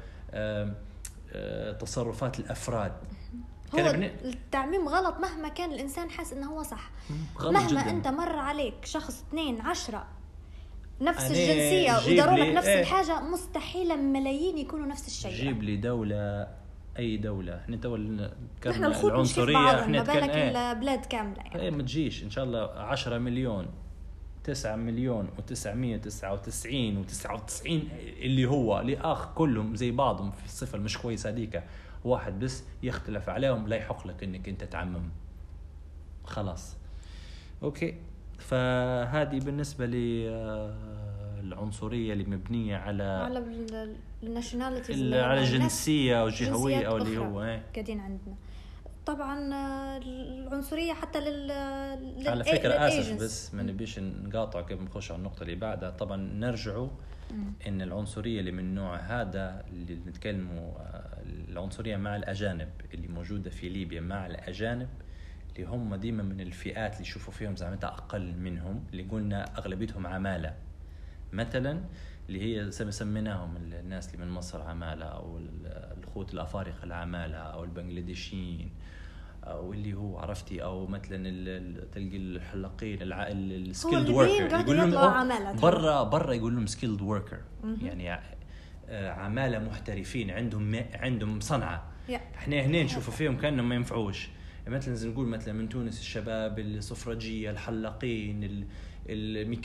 تصرفات الأفراد.
هو التعميم غلط مهما كان الإنسان حاس إنه هو صح. مهما جداً. أنت مر عليك شخص 2 10 نفس الجنسية وداروا لك نفس الحاجة، مستحيل ملايين يكونوا نفس الشيء.
جيب لي دولة أي دولة احنا
نحن العنصرية احنا بالك البلاد كاملة يعني.
ما تجيش إن شاء الله 10 مليون 9 مليون و999 و99 اللي هو لآخر كلهم زي بعضهم في الصفة المش كويسة هذيك، واحد بس يختلف عليهم لا يحق لك انك انت تعمم خلاص. اوكي، فهذه بالنسبة للعنصرية اللي مبنية على
الناشوناليتي
على جنسية وجهوية او اللي هو
قاعدين عندنا. طبعا العنصرية حتى
على فكرة آسف بس ما نبيش نقاطع قبل نخش على النقطة اللي بعدها. طبعا نرجعوا إن العنصرية اللي من نوع هذا اللي نتكلموا العنصرية مع الأجانب اللي موجودة في ليبيا مع الأجانب اللي هم ديما من الفئات اللي يشوفوا فيهم زعمتها أقل منهم، اللي قلنا أغلبيتهم عمالة مثلا، اللي هي سميناهم الناس اللي من مصر عمالة أو الأخوت الأفارقة العمالة أو البنغلاديشيين أو اللي هو عرفتي أو مثلا تلقي الحلاقين السكيلد وركر يقول لهم برا يقول لهم سكيلد وركر يعني عمالة محترفين عندهم صنعة. احنا هنا نشوفوا فيهم كأنهم ما ينفعوش. مثلا نقول مثلا من تونس الشباب السفرجية الحلاقين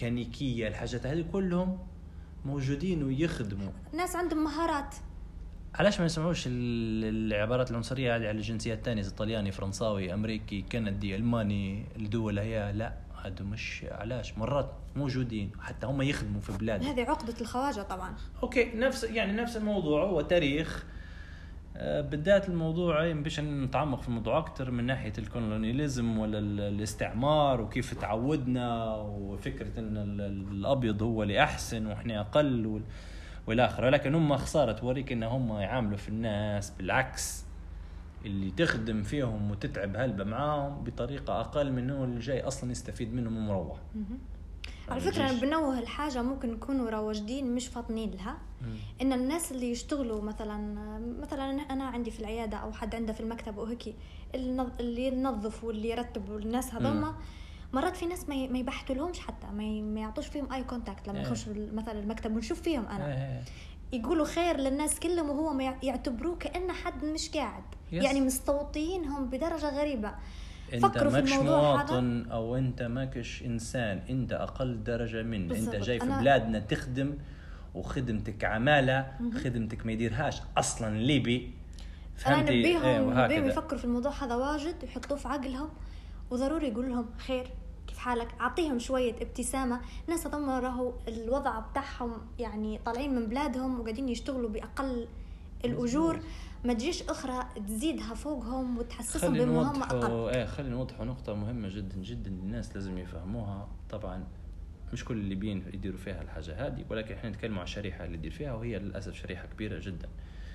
الميكانيكية الحاجات هذه كلهم موجودين ويخدموا،
ناس عندهم مهارات
علاش ما نسمعوش العبارات العنصريه هذه على الجنسيات الثانيه زي الطلياني فرنساوي امريكي كندي الماني الدول هي لا هادو مش علاش مرات موجودين حتى هم يخدموا في بلاد
هذه عقدة الخواجة طبعا.
اوكي نفس الموضوع هو تاريخ بداية الموضوع باش نتعمق في الموضوع أكتر من ناحية الكولونياليزم ولا الاستعمار وكيف تعودنا وفكرة إن الأبيض هو اللي أحسن وإحنا أقل والآخر. ولكن هم خسارة توريك إن هم يعاملوا في الناس بالعكس اللي تخدم فيهم وتتعب هلبة معاهم بطريقة أقل منه اللي جاي أصلا يستفيد منهم ومروح.
على فكرة أنا بنوه الحاجة ممكن نكونوا راوجدين مش فاطنين لها. إن الناس اللي يشتغلوا مثلا أنا عندي في العيادة أو حد عنده في المكتب وهيك اللي ينظف واللي يرتب والناس هذوما مرات في ناس ما يبحثوا لهمش حتى ما يعطوش فيهم أي كونتاكت لما يخش مثلا المكتب ونشوف فيهم أنا يقولوا خير للناس كلهم وهو ما يعتبروه كأنه حد مش قاعد يعني مستوطينهم بدرجة غريبة.
انت ماكش مواطن او انت ماكش انسان انت اقل درجة من انت جاي في بلادنا تخدم وخدمتك عمالة خدمتك ما يديرهاش اصلا ليبي
فهمتي. انا نبيهم يفكروا في الموضوع هذا واجد ويحطوه في عقلهم وضروري يقول لهم خير كيف حالك اعطيهم شوية ابتسامة. ناس هذول راهو الوضع بتاعهم يعني طالعين من بلادهم وقاعدين يشتغلوا باقل الاجور ما تجيش أخرى تزيدها فوقهم وتحسسهم بمهمة أقل.
خلينا نوضحوا نقطة مهمة جدا جدا الناس لازم يفهموها. طبعا مش كل الليبيين يديروا فيها الحاجة هذه ولكن احنا نتكلم عن الشريحة اللي يدير فيها وهي للأسف شريحة كبيرة جدا.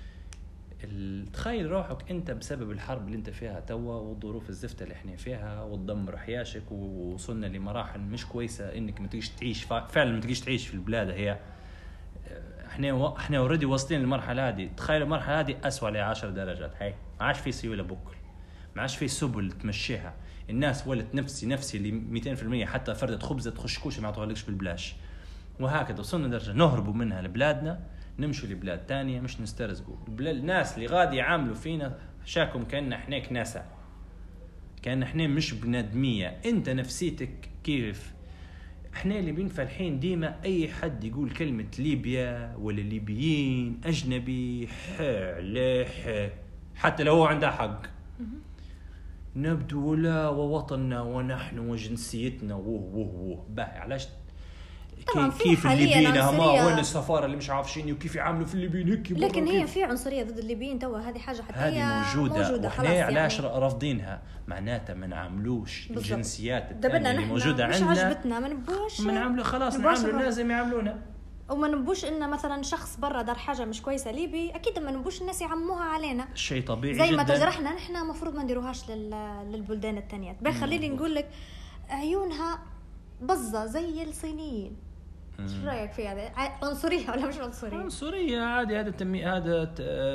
تخيل روحك انت بسبب الحرب اللي انت فيها توا والظروف الزفتة اللي احنا فيها وتدمر حياشك ووصلنا لمراحل مش كويسة انك ما تجيش تعيش فعلا ما تجيش تعيش في البلاد. هي احنا اوريدي واصلين للمرحله هذه. تخيل المرحله هذه اسوأ ل 10 درجات. هاي ما عادش في سيوله بكل ما عادش في سبل تمشيها. الناس ولت نفسي اللي 200% حتى فردة خبزه تخش كوشه ما يعطوهالكش بالبلاش. وهكذا وصلنا لدرجه نهربوا منها لبلادنا نمشوا لبلاد تانية مش نسترزقوا. الناس اللي غادي يعاملوا فينا شاكم كأن احنا كناسة كأن احنا مش بنادمية. انت نفسيتك كيف؟ احنا اللي بنفلحين ديما اي حد يقول كلمة ليبيا ولا ليبيين اجنبي ليه حتى لو هو عنده حق نبدو ولا ووطننا ونحن وجنسيتنا ووه باهي. علاش كيف الليبيين هما وين السفارة اللي مش عارفين وكيف يعاملوا في الليبيين هيك.
لكن هي في عنصرية ضد الليبيين توا هذه حاجة حتى
هي موجودة وإحنا علاش يعني رافضينها معناتها ما نعملوش الجنسيات الثانية اللي موجودة عندنا
مش عجبتنا ما نبوش
ما نعملوا خلاص نعملوا لازم يعملونا.
وما نبوش إن مثلا شخص برا دار حاجة مش كويسة ليبي أكيد ما نبوش الناس يعموها علينا
شيء طبيعي
زي
جدا.
ما تجرحنا نحنا مفروض ما نديروهاش للبلدان التانية. خليني نقول لك عيونها بزة زي الصينيين. ايش رايك في هذا؟ عنصريه ولا مش عنصريه؟
عنصريه عادي. هذا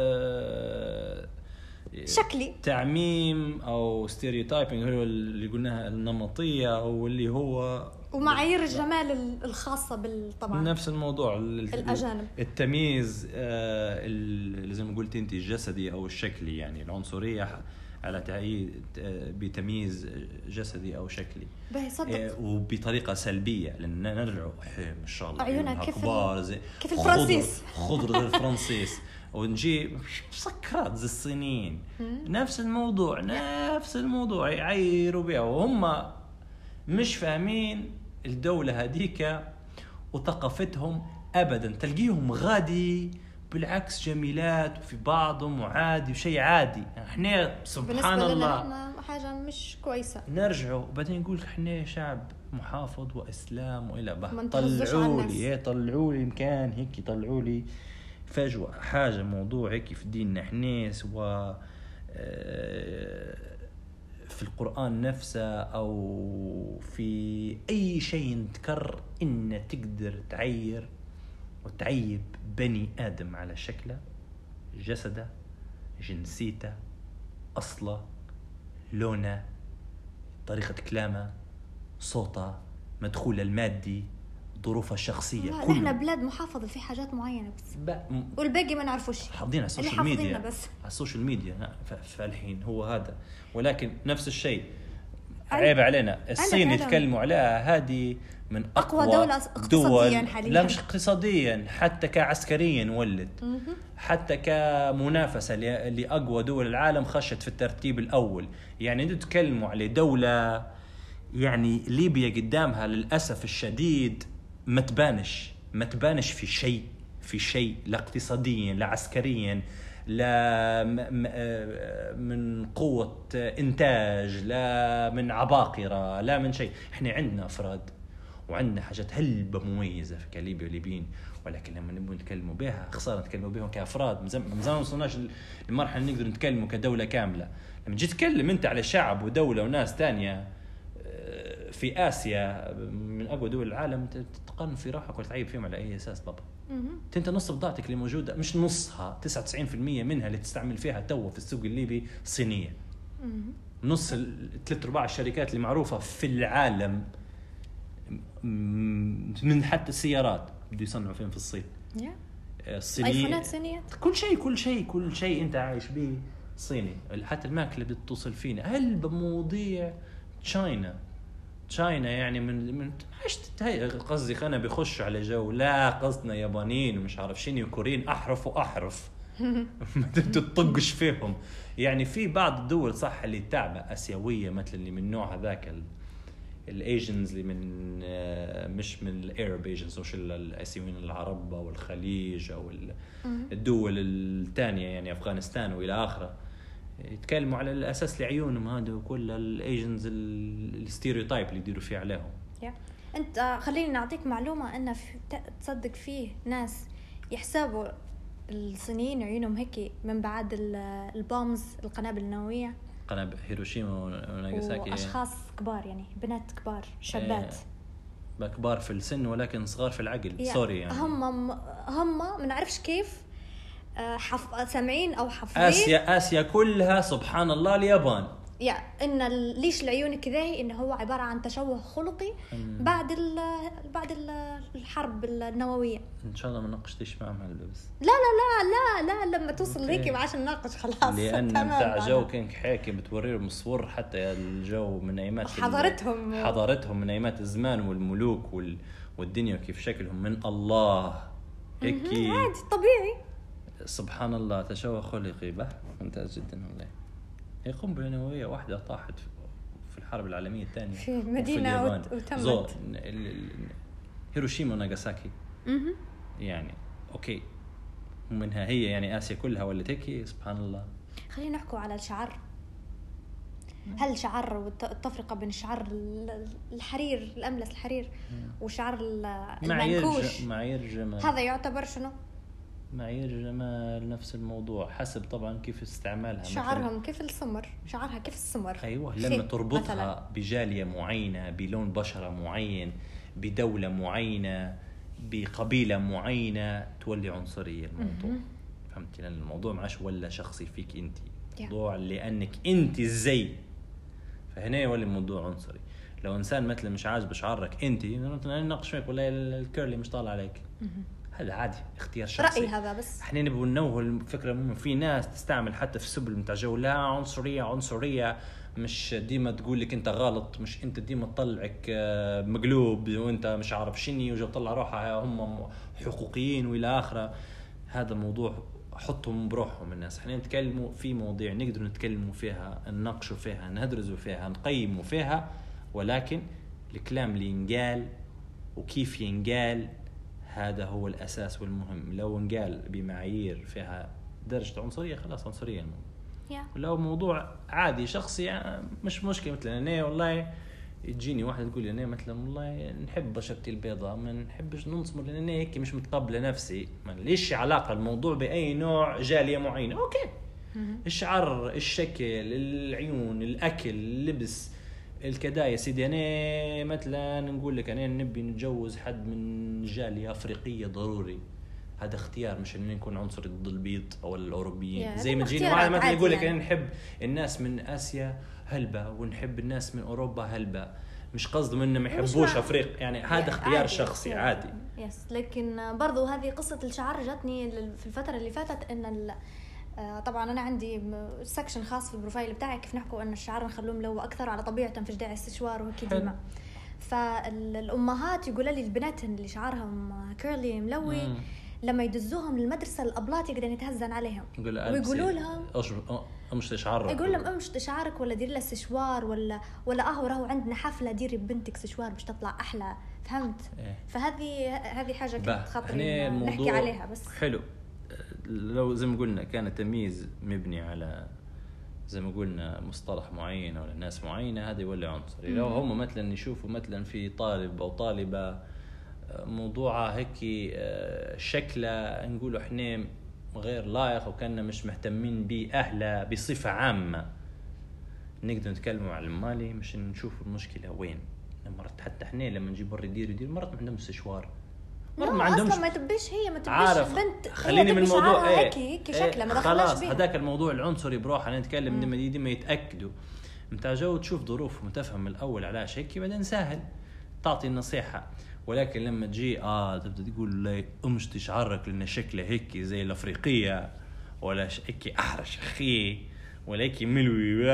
شكلي
تعميم او ستيريوتايبنج هو اللي قلناها النمطيه او اللي هو
ومعايير الجمال الخاصه طبعا
نفس الموضوع
الاجانب
التمييز اللي زي ما قلت انت الجسدي او الشكلي. يعني العنصريه على بتمييز جسدي او شكلي وبطريقه سلبيه لان نرجعوا ما شاء الله
عيونها
كبار زي
كيف الفرنسيس
خضر الفرنسيس ونجي سكرات زي الصينيين. نفس الموضوع يعيروا بها وهم مش فاهمين الدوله هذيك وثقافتهم ابدا. تلقيهم غادي بالعكس جميلات وفي بعضهم وعادي وشيء عادي. احنا سبحان الله
احنا حاجه مش كويسه.
نرجعوا وبعدين نقول احنا شعب محافظ واسلام والى به. طلعوا لي مكان هيك طلعوا لي فجوه حاجه موضوع هيك في ديننا احنا سواء في القرآن نفسه أو في أي شيء نذكر إن تقدر تعير وتعيب بني آدم على شكله جسده جنسيته أصله لونه طريقة كلامه صوته مدخوله المادي ظروفه الشخصية.
نحن بلاد محافظة في حاجات معينة بس والباقي ما نعرفوش
حافظين على السوشيال ميديا بس. على السوشيال ميديا فالحين هو هذا. ولكن نفس الشيء عيب علينا الصين يتكلموا عليها هذه من
أقوى دولة اقتصاديا حاليا.
لا مش اقتصاديا، حتى كعسكريا ولد، حتى كمنافسة لأقوى دول العالم خشت في الترتيب الأول. يعني انتوا تتكلموا على دولة يعني ليبيا قدامها للأسف الشديد ما تبانش في شيء لا اقتصاديا لا عسكريا لا من قوة إنتاج لا من عباقرة لا من شيء. إحنا عندنا أفراد وعندنا حاجات هلبة مميزة في كليبيا والليبيين، ولكن لما نبغى نتكلموا بها خسارة نتكلموا بهم كأفراد. من زمان ما وصلناش لمرحلة نقدر نتكلموا كدولة كاملة. لما جيت تتكلم أنت على شعب ودولة وناس تانية في آسيا من أقوى دول العالم تقارن في روحك وتعيب فيهم على أي أساس بابا؟ انت نص بضاعتك اللي موجوده، مش نصها، 99% منها اللي تستعمل فيها تو في السوق الليبي صينيه. نص 3/4 الشركات اللي معروفه في العالم من حتى السيارات بده يصنعوا فين في الصين.
الصينيه ايفونات صينيه،
كل شيء انت عايش به صيني. حتى الماكله اللي بتوصل فينا هل بمواضيع تشاينا يعني من قصدي خلنا بيخش على جو، لا قصدنا يابانيين ومش عارف شنو كوريين احرف ما تطقش فيهم. يعني في بعض الدول صح اللي تعبة اسيويه مثل اللي من نوع هذاك الايجنز اللي من مش من الارب ايجنز وش الاسيويين العرب او الخليج او الدول الثانيه يعني افغانستان والى اخره، يتكلموا على الأساس لعيونهم هذا وكل الأيجنز الستيريوتايب اللي يديروا فيه عليهم.
أنت خليني نعطيك معلومة أن تصدق فيه ناس يحسبوا الصينيين عيونهم هيك من بعد البومز القنابل النووية،
قنابل هيروشيما وناغاساكي،
وأشخاص كبار يعني بنات كبار شابات
كبار في السن ولكن صغار في العقل. سوري يعني
هم ما نعرفش كيف سامعين او حافظين.
آسيا كلها سبحان الله اليابان
ان ليش العيون كذا، انه هو عباره عن تشوه خلقي بعد الحرب النوويه.
ان شاء الله ما ناقشتش معهم هلا بس
لا لما توصل ليك ما عادش نناقش خلاص،
لان بتاع جو كان حكي بتوريهم الصور حتى الجو من ايامات حضارتهم من ايامات الزمان والملوك والدنيا وكيف شكلهم من الله هيك
عادي طبيعي
سبحان الله. تشوه خلقي به ممتاز جدا والله. هي قنبلة نووية واحدة طاحت في الحرب العالمية الثانية
في مدينة وتمت
هيروشيما وناغاساكي. يعني أوكي ومنها هي يعني آسيا كلها ولت هيك سبحان الله.
خلينا نحكوا على الشعر. هل الشعر والتفرقة بين الشعر الحرير الأملس الحرير وشعر المنكوش
معايير جمال،
هذا يعتبر شنو؟
معايير جمال نفس الموضوع حسب طبعا كيف استعمالها.
شعرهم كيف السمر، شعرها كيف السمر.
أيوة لما تربطها مثلاً بجالية معينة بلون بشرة معين بدولة معينة بقبيلة معينة تولي عنصرية الموضوع. فهمتي؟ لأن الموضوع معاش ولا شخصي فيك انت، موضوع لأنك انت الزي، فهنا يولي الموضوع عنصري. لو إنسان مثلا مش عاجب شعرك انت نناقش فيك ولا الكيرلي مش طالع عليك، هذا عادي اختيار شخصي.
رأيي هذا بس
احنا نبغى ننوه الفكرة. مهم في ناس تستعمل حتى في السبل متاع جو لا عنصرية مش ديما تقول لك انت غلط، مش انت ديما تطلعك مقلوب وانت مش عارف شني وجو طلع روحها هم حقوقيين والى اخره. هذا موضوع حطهم بروحهم الناس. احنا نتكلموا في مواضيع نقدر نتكلموا فيها نناقشوا فيها نهدرزوا فيها نقيموا فيها، ولكن الكلام اللي ينقال وكيف ينقال هذا هو الأساس والمهم. لو نقال بمعايير فيها درجة عنصرية خلاص عنصرية الموضوع. لو موضوع عادي شخصي يعني مش مشكلة. مثلا أنا والله يجيني واحد تقول لي أنا مثلا والله نحب بشرتي البيضاء ما نحبش ننصمر لأن أنا هيك مش متقبلة نفسي، ما ليش علاقة الموضوع بأي نوع جالية معينة. أوكي الشعر الشكل العيون الأكل اللبس الكداية سيدي. أنا مثلا نقول لك أنا نبي نتجوز حد من جالية أفريقية ضروري، هذا اختيار مش إنه نكون عنصري ضد البيض أو الأوروبيين. زي ما تجيني واحد مثلا يقول لك أنا نحب الناس من آسيا هلبة ونحب الناس من أوروبا هلبة، مش قصده منه ما يحبوش أفريقيا يعني هذا اختيار عادي شخصي عادي.
لكن برضو هذه قصة الشعر جاتني في الفترة اللي فاتت إن طبعا انا عندي سكشن خاص في البروفايل بتاعي كيف نحكوا ان الشعر نخلوه ملون اكثر على طبيعته مفيش داعي استشوار وهيك ديما. فالامهات يقولوا لي البنات اللي شعرهم كيرلي ملوي لما يدزوهم للمدرسه الابلات يقدروا يتهزن عليهم ويقولوا لهم
امشط شعرك،
يقول لهم امشط شعرك ولا دير لها سشوار ولا راهو عندنا حفله ديري بنتك سشوار باش تطلع احلى، فهمت؟ فهذه حاجه كانت خاطري نحكي عليها. بس
حلو، لو زي ما قلنا كان التمييز مبني على زي ما قلنا مصطلح معين ولا ناس معينه، هذا يولي عنصري. لو هم مثلا يشوفوا مثلا في طالب او طالبه موضوعها هيك شكله نقولوا احنا غير لائق وكنا مش مهتمين به اهله بصفه عامه، نقدر نتكلموا على المالي مش نشوف المشكله وين. مرات حتى احنا لما نجيب يدير مرات ما عندهمش استشوار، مرات ما عندهمش
اصلا ما تبيش بنت.
خليني من الموضوع
هيك شكله ما
خلاص هذاك الموضوع العنصري بروح انا نتكلم دي ما يتاكدوا انت جو تشوف ظروفهم وتفهم الاول علاش هيك بعدين سهل تعطي النصيحه. ولكن لما تجي تبدا تقول لي امشطي شعرك لان شكله هيك زي الافريقيه ولا هيك احرش اخي ولا هيك ملوي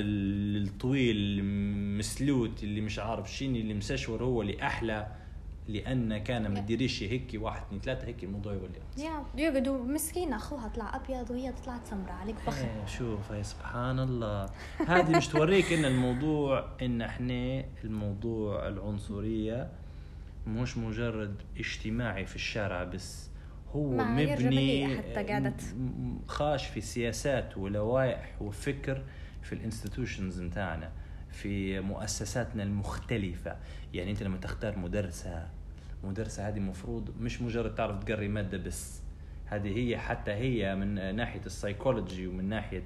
الطويل مسلوت اللي مش عارف شيني اللي مسشور هو اللي احلى لان كان ما تديريش هيك 1 2 3 هيك الموضوع يولي
يقعدوا مسكينه اخوها طلع ابيض وهي طلعت سمراء عليك فخر.
شوف يا سبحان الله، هذه مش توريك ان الموضوع ان احنا الموضوع العنصريه مش مجرد اجتماعي في الشارع بس، هو مبني
حتى
خاش في سياسات ولوائح وفكر في الانستيتيوشنز نتاعنا في مؤسساتنا المختلفة. يعني انت لما تختار مدرسة هذه مفروض مش مجرد تعرف تقري مادة بس، هذه هي حتى هي من ناحية السايكولوجي ومن ناحية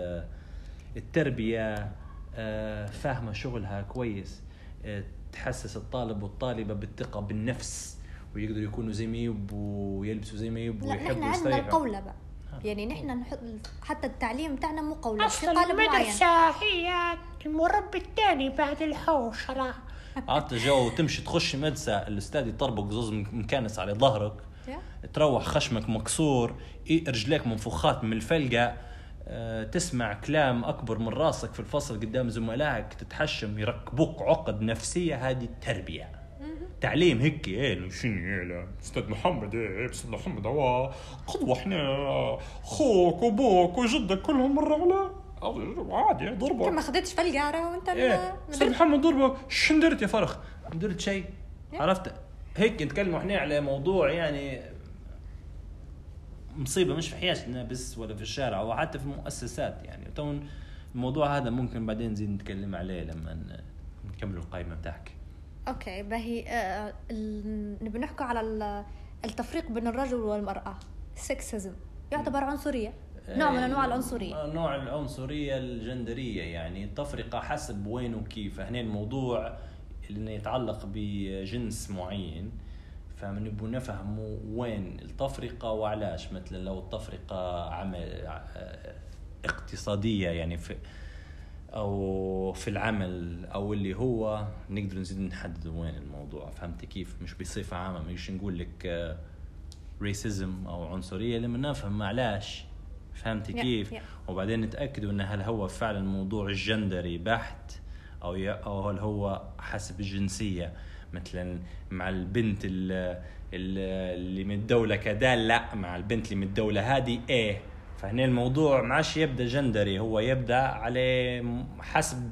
التربية فاهمة شغلها كويس، تحسس الطالب والطالبة بالثقة بالنفس ويقدروا يكونوا زي ما يبوا ويلبسوا زي ما يبوا ويحبوا
يستريحوا. نحن عندنا القولة بقى يعني نحن نحط حتى التعليم تاعنا مو قولة
في قالب معين. المدرسة هي المربي الثاني بعد الحوشرة.
عطى جو تمشي تخش مدرسة الاستاذ يطربك زوز مكانس على ظهرك تروح خشمك مكسور رجليك منفوخات من الفلقة، تسمع كلام أكبر من راسك في الفصل قدام زملائك، تتحشم يركبوك عقد نفسية. هذه التربية تعليم هيك شنو لا استاذ محمد استاذ محمد هو قدوة، احنا خوك وبوك وجدك كلهم مرة على عادي ضربة
ما خدتش فلقارة وانت
استاذ محمد ضربة شن درت يا فرخ درت شيء عرفت هيك نتكلموا احنا على موضوع يعني مصيبة مش في حياتنا بس ولا في الشارع وحتى في المؤسسات يعني. طبعا الموضوع هذا ممكن بعدين نزيد نتكلم عليه لما نكمل القائمة بتاعك.
اوكي باهي نبي نحكي على التفريق بين الرجل والمرأة. سكسزم يعتبر عنصرية، نوع من انواع العنصرية،
نوع العنصرية الجندرية يعني التفرقة حسب وين وكيف. هنا الموضوع اللي يتعلق بجنس معين فنبغى نفهموا وين التفرقة وعلاش. مثلا لو التفرقة عمل اقتصادية يعني في او في العمل او اللي هو نقدر نزيد نحدد وين الموضوع. فهمت كيف؟ مش بصفة عامة مش نقول لك ريسيزم او عنصرية لما نفهم علاش. فهمت كيف؟ وبعدين نتأكدوا ان هل هو فعلا موضوع جندري بحت او هل هو حسب الجنسية. مثلا مع البنت اللي من الدولة كذا لا مع البنت اللي من الدولة هذه ايه. فهنا الموضوع معش يبدأ جندري، هو يبدأ على حسب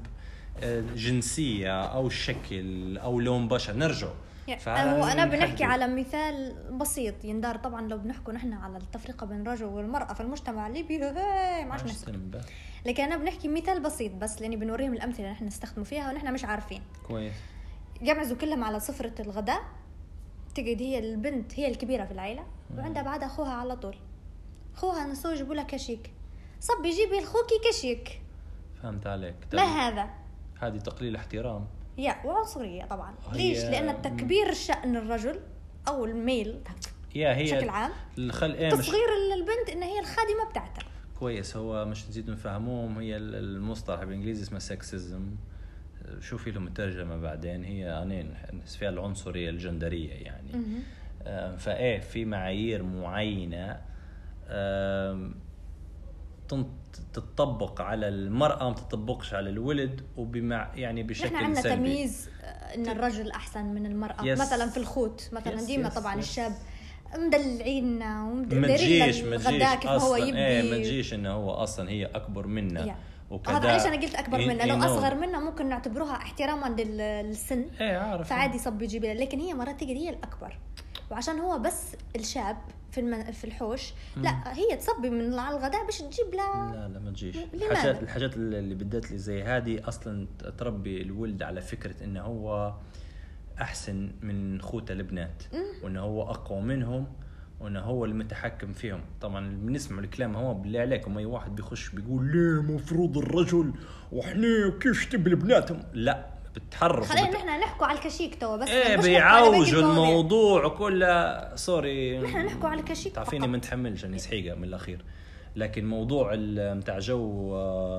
جنسية أو شكل أو لون بشر. نرجع
أنا بنحكي على مثال بسيط يندار. طبعا لو بنحكي نحن على التفرقة بين الرجل والمرأة في المجتمع الليبي معش نسكت، لكن أنا بنحكي مثال بسيط بس لأني بنوريهم الأمثلة اللي نحن نستخدموا فيها ونحن مش عارفين
كويس.
يعمزوا كلهم على سفرة الغداء، تجد هي البنت هي الكبيرة في العائلة وعندها بعد أخوها على طول. أخوها نسوي يجيبوا لها كشيك، صب يجيبي الخوكي كشيك.
فهمت عليك.
ما هذا؟
هذه تقليل احترام
وعنصرية طبعا. ليش؟ لأن تكبير شأن الرجل أو الميل بشكل عام تصغير البنت إن هي الخادمة بتاعتها.
كويس. هو مش نزيد نفهموهم هي المصطلح بالإنجليزي اسمه سكسيزم. شوفي لهم الترجمة بعدين. هي أنين فيها العنصرية الجندرية يعني. فإيه في معايير معينة تتطبق على المرأة ما تتطبقش على الولد، وبما يعني بشكل
احنا عندنا
سلبي.
تمييز ان الرجل احسن من المرأة. مثلا في الخوت مثلا ديما طبعا الشاب مدلعيننا ومديرين الغداء كيف هو يبي.
ما تجيش انه هو اصلا هي اكبر منا وكذا.
هذا علاش انا قلت اكبر منا، لو اصغر منا ممكن نعتبروها احتراما للسن فعادي صب يجيب لها، لكن هي مرات تقدر هي الاكبر، وعشان هو بس الشاب في الحوش لا هي تصبي من على الغداء باش تجيب لا
ما تجيش. الحاجات اللي بدات لي زي هذه اصلا تربي الولد على فكره انه هو احسن من خوته البنات، وانه هو اقوى منهم، وانه هو المتحكم فيهم. طبعا بنسمع الكلام هو بالله عليكم اي واحد بيخش بيقول ليه مفروض الرجل واحنا كيف تبي البناتهم، لا بتحرف.
خلينا نحن نحكوا على الكشيك توا بس
بيعوجوا الموضوع كله. سوري
نحن نحكوا على الكشيك
تعرفيني ما نتحملش اني سحيقه من الاخير. لكن موضوع متاع جو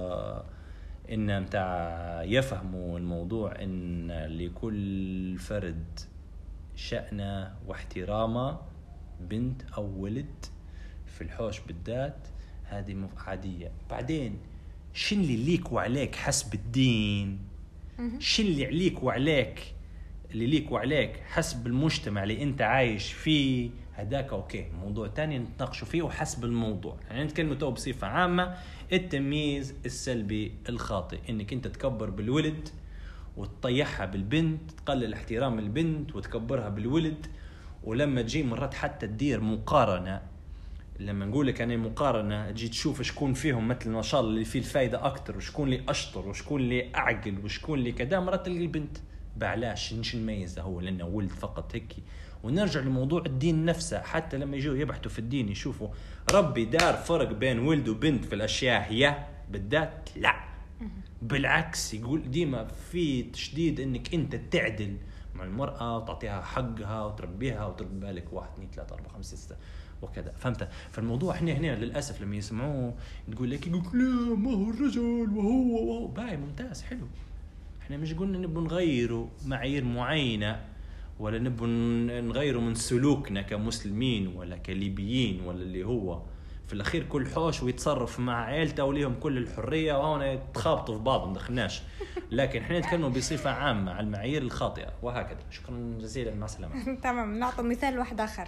ان متاع يفهموا الموضوع ان لكل فرد شأنه واحترامه، بنت او ولد في الحوش بالذات هذه عاديه. بعدين شن اللي ليك وعليك حسب الدين، شن اللي عليك وعليك اللي ليك وعليك حسب المجتمع اللي انت عايش فيه، هداك اوكي موضوع تاني نتناقشوا فيه وحسب الموضوع. يعني نتكلم تو بصفة عامة. التمييز السلبي الخاطئ انك انت تكبر بالولد وتطيحها بالبنت، تقلل احترام البنت وتكبرها بالولد. ولما تجي مرات حتى تدير مقارنة، لما نقولك أنا مقارنة تجي تشوف شكون فيهم مثل ما شاء الله اللي فيه الفايدة أكتر، وشكون اللي أشطر، وشكون اللي أعقل، وشكون اللي كذا. مرات تلقي البنت بعلاش نش نميزه هو لأنه ولد فقط هيك. ونرجع لموضوع الدين نفسه، حتى لما يجوا يبحثوا في الدين يشوفوا ربي دار فرق بين ولد وبنت في الأشياء هي بالذات لا، بالعكس يقول ديما في تشديد انك انت تعدل مع المرأة وتعطيها حقها وتربيها وتربي بالك 1 2 3 4 5 6 وكذا. فهمت؟ فالموضوع هنا للأسف لما يسمعوه تقول لك لا ما هو الرجل وهو باي ممتاز حلو. احنا مش قلنا نبغى نغيروا معايير معينة، ولا نبغى نغيروا من سلوكنا كمسلمين ولا كليبيين، ولا اللي هو في الأخير كل حوش ويتصرف مع عائلته وليهم كل الحرية وهنا يتخابطوا في بعض ما دخلناش. لكن احنا نتكلم بصفة عامة على المعايير الخاطئة وهكذا. شكرا جزيلا مع السلامة.
تمام. نعطي مثال واحد آخر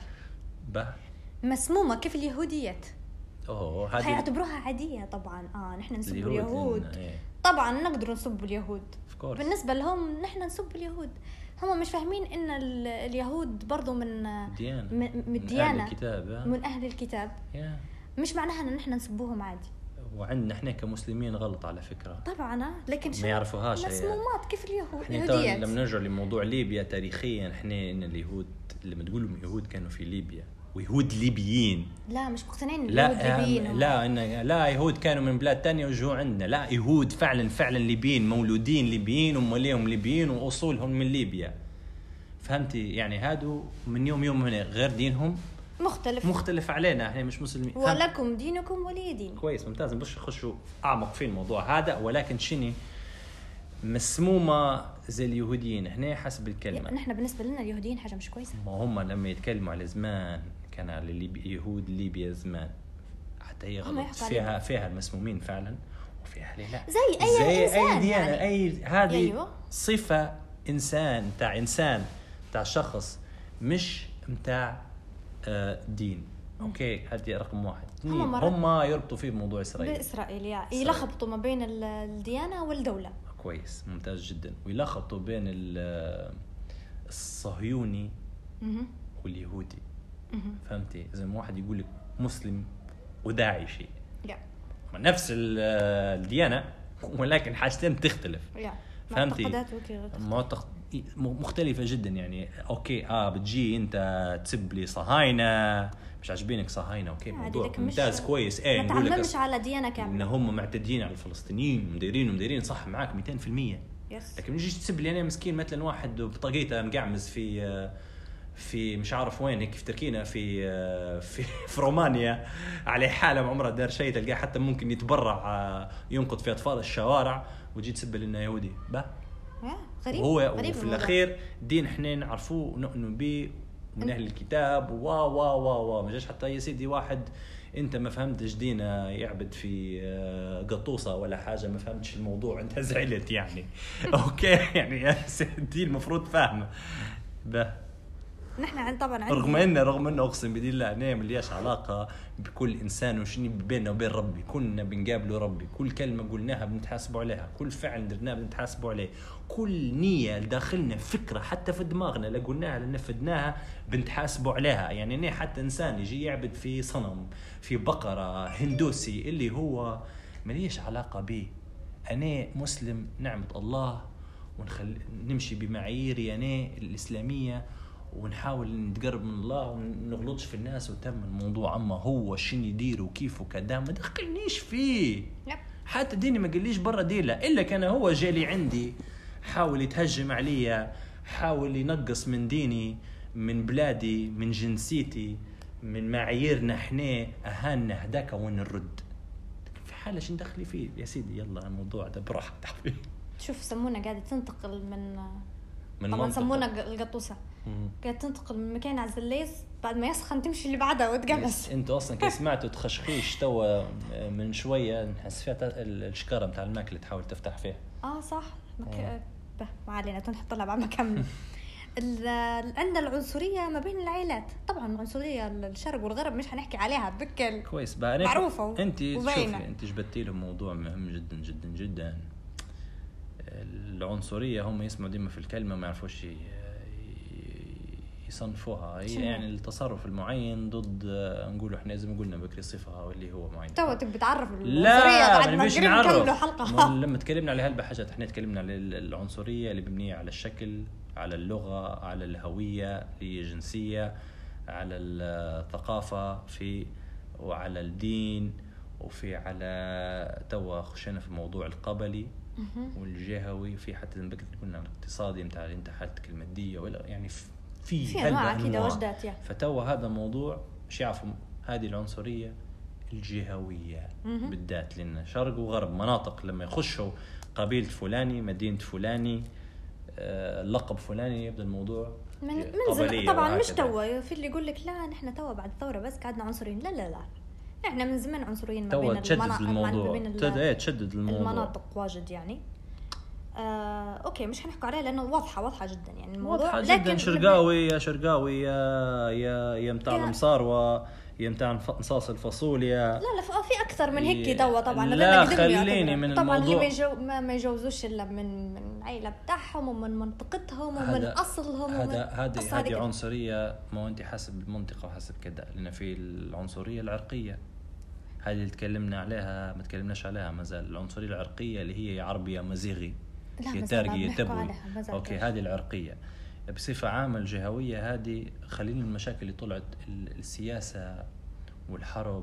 مسمومة كيف اليهوديات.
هذه
يعتبروها عادية طبعا. نحن نسب اليهود طبعا نقدر نسب اليهود بالنسبة لهم، نحن نسب اليهود. هم مش فاهمين ان اليهود برضو من الديانة من أهل الكتاب مش معناها ان نحن نسبوهم عادي.
وعندنا احنا كمسلمين غلط على فكرة طبعا،
لكن
ما يعرفوهاش
مسمومات كيف اليهود.
لما نرجع لموضوع ليبيا تاريخيا، احنا ان اليهود لما تقولوا يهود كانوا في ليبيا ويهود ليبيين،
لا مش مقتنعين اليهود ليبيين.
لا يهود كانوا من بلاد تانية وجوا عندنا. لا يهود فعلا ليبيين، مولودين ليبيين وموليهم ليبيين واصولهم من ليبيا. فهمتي؟ يعني هادو من يوم هنا غير دينهم مختلف علينا، احنا مش مسلمين.
ولكم دينكم ولي دين.
كويس ممتاز. مش نخشوا اعمق في الموضوع هذا، ولكن شني مسمومه زي اليهوديين هنا حسب الكلمه.
نحن بالنسبه لنا اليهوديين حاجه مش كويسه.
ما هم لما يتكلموا على زمان كان على يهود ليبيا زمان حتى هي غلط. فيها المسمومين فعلا وفيها لا
زي اي
ديانه
يعني.
اي هذه صفه انسان تاع شخص مش متاع دين. اوكي هذه رقم 1. هم يربطوا فيه بموضوع
اسرائيل يعني يلخبطوا ما بين الديانه والدوله.
كويس ممتاز جدا. ويلخبطوا بين الصهيوني واليهودي. فهمتي؟ زي ما واحد يقول لك مسلم وداعشي نفس الديانة ولكن حاجتين تختلف. فهمتي؟ مختلفة جدا يعني. اوكي بتجي انت تسب لي صهاينة مش عاجبينك صهاينة، اوكي موضوع ممتاز كويس.
نقول لك مش على ديانة كاملة
ان هم معتدين على الفلسطينيين ومديرين صح معاك 200%. لكن نجي تسب لي انا مسكين مثلا واحد بطاقيته مقعمز في مش عارف وين هيك في تركينا في رومانيا على حاله عمره دار شيء، تلقاه حتى ممكن يتبرع ينقذ في اطفال الشوارع وجي تسب لنا يهودي
غريب.
وفي الاخير دين احنا نعرفوه ونؤمن به من اهل الكتاب ما جاش حتى يا سيدي واحد انت ما فهمتش دينا يعبد في قطوصة ولا حاجة، ما فهمتش الموضوع، انت زعلت يعني. اوكي يعني دي المفروض فاهمة
نحن طبعا عندي
رغم انه اقسم بالله انا ملياش علاقه بكل انسان وشني بيننا وبين ربي، كلنا بنقابلوا ربي، كل كلمه قلناها بنتحاسبوا عليها، كل فعل درناه بنتحاسبوا عليه، كل نيه داخلنا فكره حتى في دماغنا لا قلناها لا نفذناها بنتحاسبوا عليها. يعني انا حتى انسان يجي يعبد في صنم في بقره هندوسي اللي هو مليش علاقه به، انا مسلم نعمه الله نمشي بمعاييري انا الاسلاميه ونحاول نتقرب من الله ونغلطش في الناس وتم الموضوع. اما هو شنو يدير وكيف وكذا ما دخلنيش فيه. حتى ديني ما قاليش برا ديلا، الا كان هو جالي عندي حاول يتهجم عليا، حاول ينقص من ديني، من بلادي، من جنسيتي، من معاييرنا احنا، اهاننا هداك وين نرد في حاله شن دخلي فيه يا سيدي. يلا الموضوع ده براحتك.
شوف سمونا قاعده تنتقل من طبعا
منطقة.
سمونا القطوسة قاعده تنتقل من مكان على الزليز، بعد ما يسخن تمشي اللي بعدها وتقبس.
انتوا اصلا كي سمعتوا تخشخيش توا من شويه نحس فيها الشكاره نتاع الماكله اللي تحاول تفتح فيها.
صح. ما علينا تنحط لها بعد ما كمل. عندنا العنصريه ما بين العائلات، طبعا العنصريه الشرق والغرب مش هنحكي عليها بكل
كويس بقى
معروفه.
انت شوفي انت جبتي لهم موضوع مهم جدا جدا جدا. العنصريه هم يسمعوا ديما في الكلمه ما يعرفوش يصنفوها، يعني التصرف المعين ضد نقولوا احنا زي ما قلنا بكري صفه واللي هو معين.
تو تبي تعرف
العنصريه بعد ما
نكملوا حلقه.
لما تكلمنا على هالبحاجات احنا تكلمنا على العنصريه اللي مبنيه على الشكل، على اللغه، على الهويه اللي هي جنسيه، على الثقافه وعلى الدين، وفي على توا خشينا في موضوع القبلي والجهوي، في حتى لما قلنا الاقتصادي نتاع انت حالتك الماديه ولا يعني في
انواع كده وجدات يعني.
فتوا هذا موضوع مش يعرفوا هذه العنصريه الجهويه بالذات، لان شرق وغرب مناطق لما يخشوا قبيله فلاني مدينه فلاني اللقب فلاني يبدا الموضوع
من طبعا مش توا في اللي يقول لك لا نحن توا بعد الثوره بس قعدنا عنصريين. لا احنا من زمان عنصريين ما بين
تشدد الموضوع
المناطق واجد يعني. اوكي مش هنحكي عليه لانه واضحه جدا يعني الموضوع،
واضحه جدا. شرقاوي يا متاع المصاروه يا متاع نصاص الفاصوليا.
لا في اكثر من هيك توا طبعا.
لا خليني من
طبعا
الموضوع.
اللي ما يجوزوش الا من عائله بتاعهم ومن منطقتهم ومن اصلهم.
هذه عنصريه. ما انت حسب المنطقه وحسب كذا، لان في العنصريه العرقيه هذه اللي تكلمنا عليها ما تكلمناش عليها مازال. العنصريه العرقيه اللي هي عربي يا مزيغي يا تارقي يا تبوي. اوكي هذه العرقيه. بصفه عامه الجهويه هذه خلينا المشاكل اللي طلعت السياسه والحرب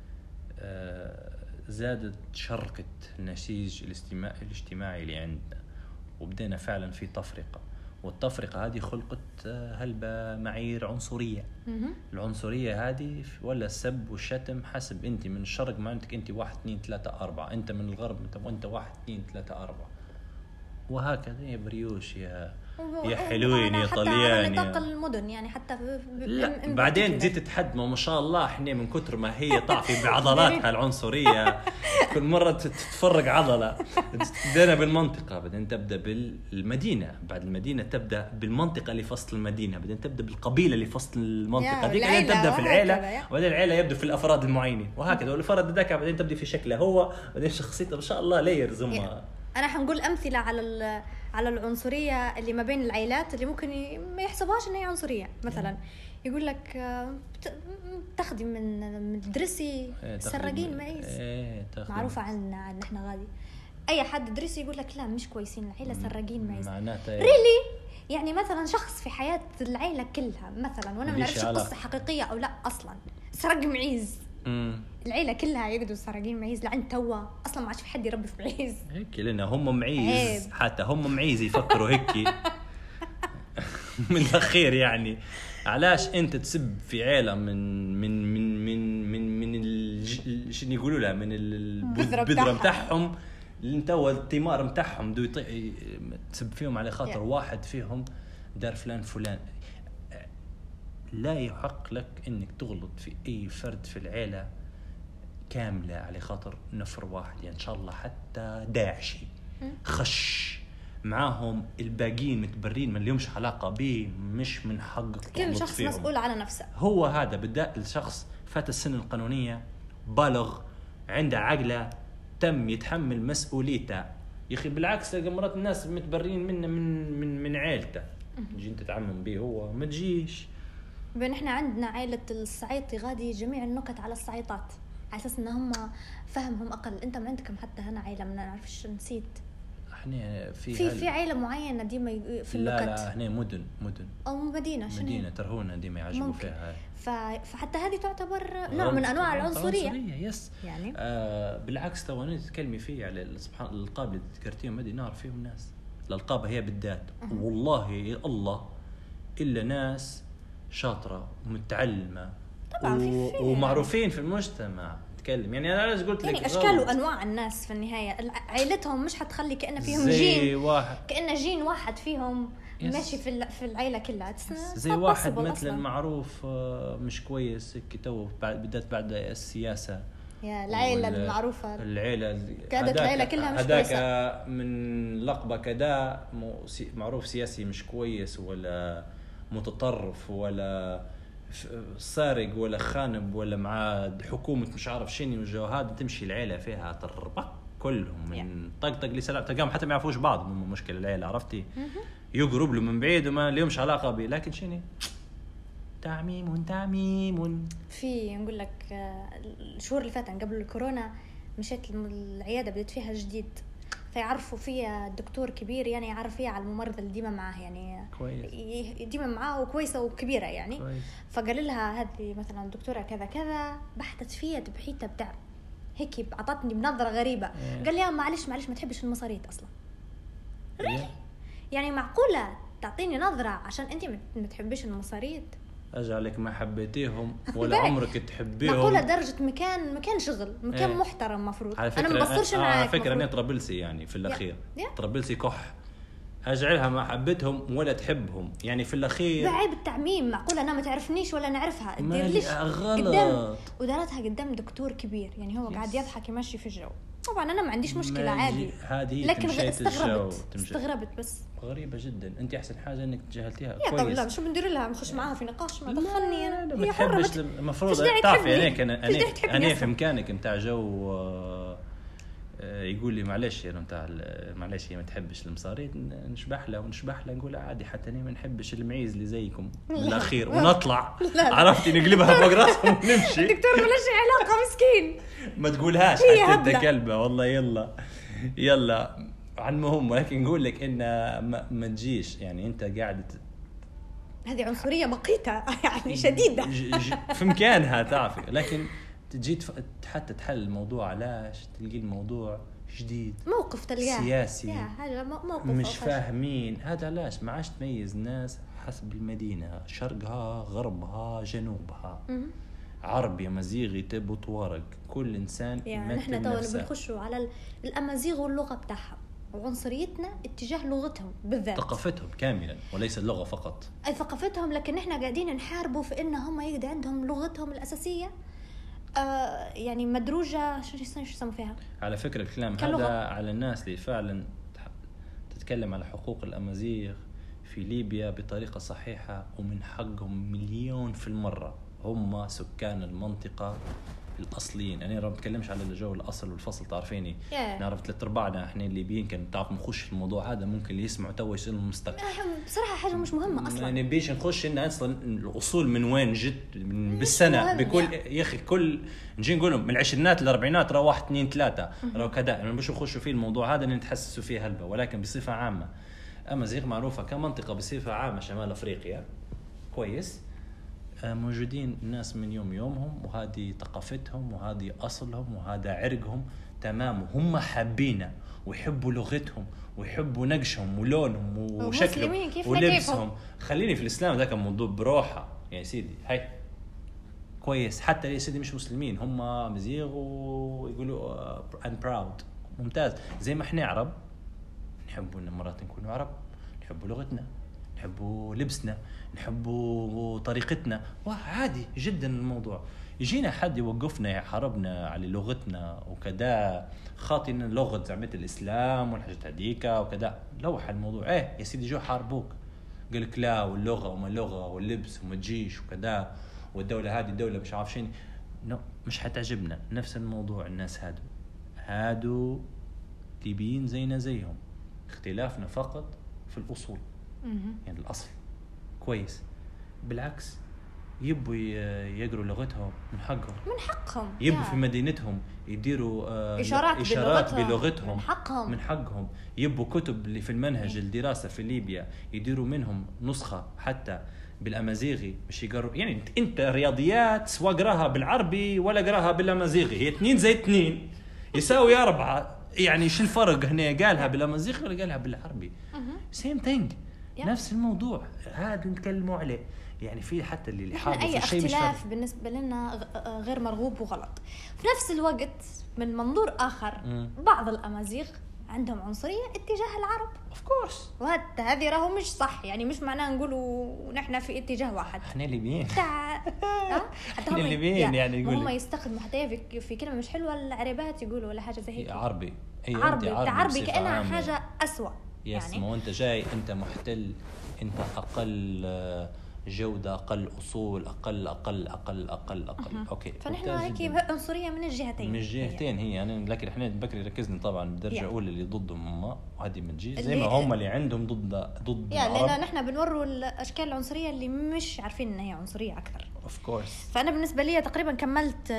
زادت شركه النسيج الاجتماعي اللي عندنا، وبدينا فعلا في تفرقه، والتفرقه هذه خلقت هلبة معايير عنصريه. العنصريه هذه ولا السب والشتم حسب انت من الشرق ما عندك انت 1 2 3 4، انت من الغرب انت 1 2 3 4 وهكذا. يا بريوش يا حلوين يا طليان
نطاق المدن يعني حتى
بعدين زيت تتحدموا ما شاء الله احنا من كتر ما هي تعطي بعضلاتها العنصريه كل مره تتفرق عضله. بدنا بالمنطقه، بعدين تبدا بالمدينه، بعد المدينه تبدا بالمنطقه اللي فصل المدينه، بعدين تبدا بالقبيله اللي فصل المنطقه ديك، بعدين تبدا في العيله، وبعدين العيله يبدو في الافراد المعينين وهكذا. والافراد ذاك بعدين تبدا في شكله هو، بعدين شخصيته ما شاء الله لا يرزمها.
انا حنقول امثله على العنصريه اللي ما بين العائلات اللي ممكن ما يحسبوهاش ان هي عنصريه. مثلا يقول لك تاخدي من درسي سراقين معيز. معروفه عنا ان احنا غادي اي حد درسي يقول لك لا مش كويسين العيله سراقين معيز.
معناتها
ريلي يعني مثلا شخص في حياه العيله كلها مثلا وانا ما نعرفش قصه حقيقيه او لا اصلا سرق معيز. العيلة كلها يقدروا سراقين معيز لعن توا أصلا ما عادش في حد يربي في معيز
هيك، لأن هم معيز عيب. حتى هم معيز يفكروا هيك من الأخير يعني. علاش أنت تسب في عيلة من شنو يقولوا لها من البذرة متاعهم اللي توا الثمار متاعهم تسب فيهم على خاطر واحد فيهم دار فلان. لا يحق لك انك تغلط في اي فرد في العيله كاملة على خاطر نفر واحد، يعني إن شاء الله حتى داعشي خش معاهم، الباقيين متبرين من اليومش علاقة به، مش من حقك
كل شخص فيهم. مسؤول على نفسه.
هو هذا بدأ الشخص فات السن القانونية، بالغ، عنده عقله، تم يتحمل مسؤوليته. يا أخي بالعكس تلقى مرات الناس متبرين منه من عائلته، تجي انت تعمم به هو ما تجيش.
بين احنا عندنا عائلة الصعيطي غادي جميع النكت على الصعيطات على اساس ان هم فهمهم اقل. انت ما عندكم حتى هنا عائلة ما نعرفش، نسيت
احنا
في عائلة معينة ديما في النكت.
لا هنا مدن
او مدينة
ترهونا ديما يعجبوا فيها.
فحتى هذه تعتبر نوع من انواع العنصرية.
يس
يعني
بالعكس تو انت تتكلمي فيه على سبحان الالقاب اللي ذكرتيهم ما نعرف فيهم الناس. الالقاب هي بالذات والله الله الا ناس شاطرة ومتعلمة
طبعا
ومعروفين في المجتمع تكلم. يعني انا علاش قلت لك
يعني اشكال وانواع الناس في النهايه عائلتهم مش حتخلي كأن فيهم
جين واحد،
كأن جين واحد فيهم ماشي في العائله كلها.
زي واحد مثل المعروف مش كويس تو بدات بعد السياسه
يا العائله المعروفه،
العائله
كادت العائله كلها مش كويسه.
هذاك من لقبه كذا معروف سياسي مش كويس ولا متطرف ولا سارق ولا خانب ولا مع حكومة مش عارف شنو وجوهاد، تمشي العيلة فيها تربك كلهم من طقطق لسلام تلقاهم حتى ما يعرفوش بعض. هم مشكلة العيلة عرفتي يقرب له من بعيد وما لهمش علاقة به، لكن شنو تعميم.
في نقول لك الشهور اللي فاتت قبل الكورونا مشيت العيادة بدأت فيها جديد، فيعرفوا فيها الدكتور كبير يعني يعرف فيها على الممرضة اللي ديما معاه يعني
كويس
ديما معاه وكويسة وكبيرة يعني
كويس.
فقال لها هذه مثلا الدكتورة كذا كذا، بحثت فيها تبحيتها بتاع هيك عطتني بنظرة غريبة. قال لي معلش ما تحبش المصاريت أصلا. يعني معقولة تعطيني نظرة عشان أنت ما تحبش المصاريت؟
أجعلك ما حبيتيهم ولا عمرك تحبيهم.
معقولة درجة مكان شغل مكان محترم مفروض. أنا ما بصرش معاك.
على فكرة أنا طرابلسي يعني في الأخير طرابلسي كح أجعلها ما حبتهم ولا تحبهم يعني في الأخير.
بعيب التعميم. معقولة أنا ما تعرفني ولا نعرفها
تدير ليش
غلط ودارتها قدام دكتور كبير يعني هو قاعد يضحك يمشي في الجو. طبعا أنا ما عنديش مشكلة عادي لكن استغربت بس
غريبة جدا. أنت أحسن حاجة إنك تجاهلتيها
كويس. طب لا مش بندير لها نخش معاها في نقاش ما دخلني أنا. هي
حرة المفروض تعرفي يعني أنا في إمكانك متاع جو يقول لي معلش يا متاع معلش هي ما تحبش المصاريت نشبح له نقول عادي حتى أنا ما نحبش المعيز اللي زيكم بالأخير ونطلع عرفتي نقلبها فوق راسهم ونمشي.
دكتور بلاش علاقة مسكين
ما تقولهاش حتى كلبة والله. يلا عن مهم. ولكن نقول لك إن ما تجيش يعني أنت قاعدة
هذه عنصرية مقيتة يعني شديدة
في مكانها تعرفي. لكن تجي حتى تحل الموضوع علاش تلقي الموضوع جديد
موقف تلقاه
سياسي
هذا موقف
مش فاهمين. هذا علاش ما عادش تميز ناس حسب المدينة شرقها غربها جنوبها عربي مزيغي تبو طوارق كل إنسان
يعني نحن تو بنخشوا على الأمازيغ واللغة بتاعها وعنصريتنا اتجاه لغتهم بالذات
ثقافتهم كاملا وليس اللغة فقط.
أي ثقافتهم لكن نحن قاعدين نحاربوا في إن هم يقدر عندهم لغتهم الأساسية يعني مدروجة شو يسموا فيها.
على فكرة الكلام هذا على الناس اللي فعلا تتكلم على حقوق الأمازيغ في ليبيا بطريقة صحيحة ومن حقهم 1,000,000%. هم سكان المنطقة الأصليين. أنا ما بتكلمش على الجو الأصل والفصل تعرفيني نعرف 3/4 إحنا الليبيين كان تعرف نخش الموضوع هذا ممكن اللي يسمعوا تو يسألهم مستقبل.
بصراحة حاجة مش مهمة أصلا
يعني بيش نخش إن أصلا الأصول من وين جت بالسنة بكل يا أخي كل نجي نقولهم من العشرينات للأربعينات راه 1 2 3 راه كذا يعني باش نخشوا فيه الموضوع هذا نتحسسوا فيه هلبة. ولكن بصفة عامة أمازيغ معروفة كمنطقة بصفة عامة شمال أفريقيا كويس موجودين ناس من يومهم وهذه ثقافتهم وهذه أصلهم وهذا عرقهم تمام. هم حابين ويحبوا لغتهم ويحبوا نقشهم ولونهم وشكلهم ولبسهم. خليني في الإسلام ذاك الموضوع بروحه يعني سيدي هاي كويس. حتى لي سيدي مش مسلمين هم مزيغ ويقولوا I'm proud ممتاز. زي ما احنا عرب نحبوا إن مرات نكونوا عرب نحبوا لغتنا نحبوا لبسنا، نحبوا طريقتنا، وعادي جدا الموضوع. يجينا حد يوقفنا يحاربنا على لغتنا وكذا، خاطئنا لغة زعمة الإسلام والحاجات هذيك وكذا، لوح الموضوع ايه يا سيدي جو حاربوك، قالك لا واللغة وما لغة واللبس وما تجيش وكذا، والدولة هذه دولة مش عارف شين، مش حتعجبنا. نفس الموضوع الناس هادو ليبيين زينا زيهم، اختلافنا فقط في الأصول. يعني الأصل كويس، بالعكس يبوا يقروا لغتهم من حقهم يبوا في مدينتهم يديروا إشارات بلغتهم من حقهم يبوا كتب اللي في المنهج الدراسة في ليبيا يديروا منهم نسخة حتى بالأمازيغي، مش يقروا. يعني أنت رياضيات سواء قراها بالعربي ولا قراها بالأمازيغي، هي 2 زائد 2 يساوي 4. يعني شو الفرق هنا؟ قالها بالأمازيغي ولا قالها بالعربي؟ same thing. نفس الموضوع هذا نتكلموا عليه. يعني في حتى اللي حاضر
في شيء اختلاف بالنسبة لنا غير مرغوب وغلط. في نفس الوقت من منظور آخر بعض الأمازيغ عندهم عنصرية اتجاه العرب
of course،
وهذه راهو مش صح. يعني مش معناه نقولوا نحن في اتجاه واحد،
احنا ليبيين
حتى هم
ليبيين. يعني يقول
هم يستخدموا حتى في كلمة مش حلوة العربات يقولوا ولا حاجة زي هيك
عربي.
عربي كأنها حاجة أسوأ.
يعني ما أنت جاي أنت محتل، أنت أقل جودة، أقل أصول، أقل أوكي.
فنحن هيك عنصرية من الجهتين
هي يعني. لكن إحنا بكري ركزنا طبعا بالدرجة الأولى اللي ضدهم هم، وهذه من جي زي ما هم اللي عندهم ضد
يعني لأن نحن بنوروا الأشكال العنصرية اللي مش عارفين إن هي عنصرية أكثر.
of course.
فأنا بالنسبة لي تقريبا كملت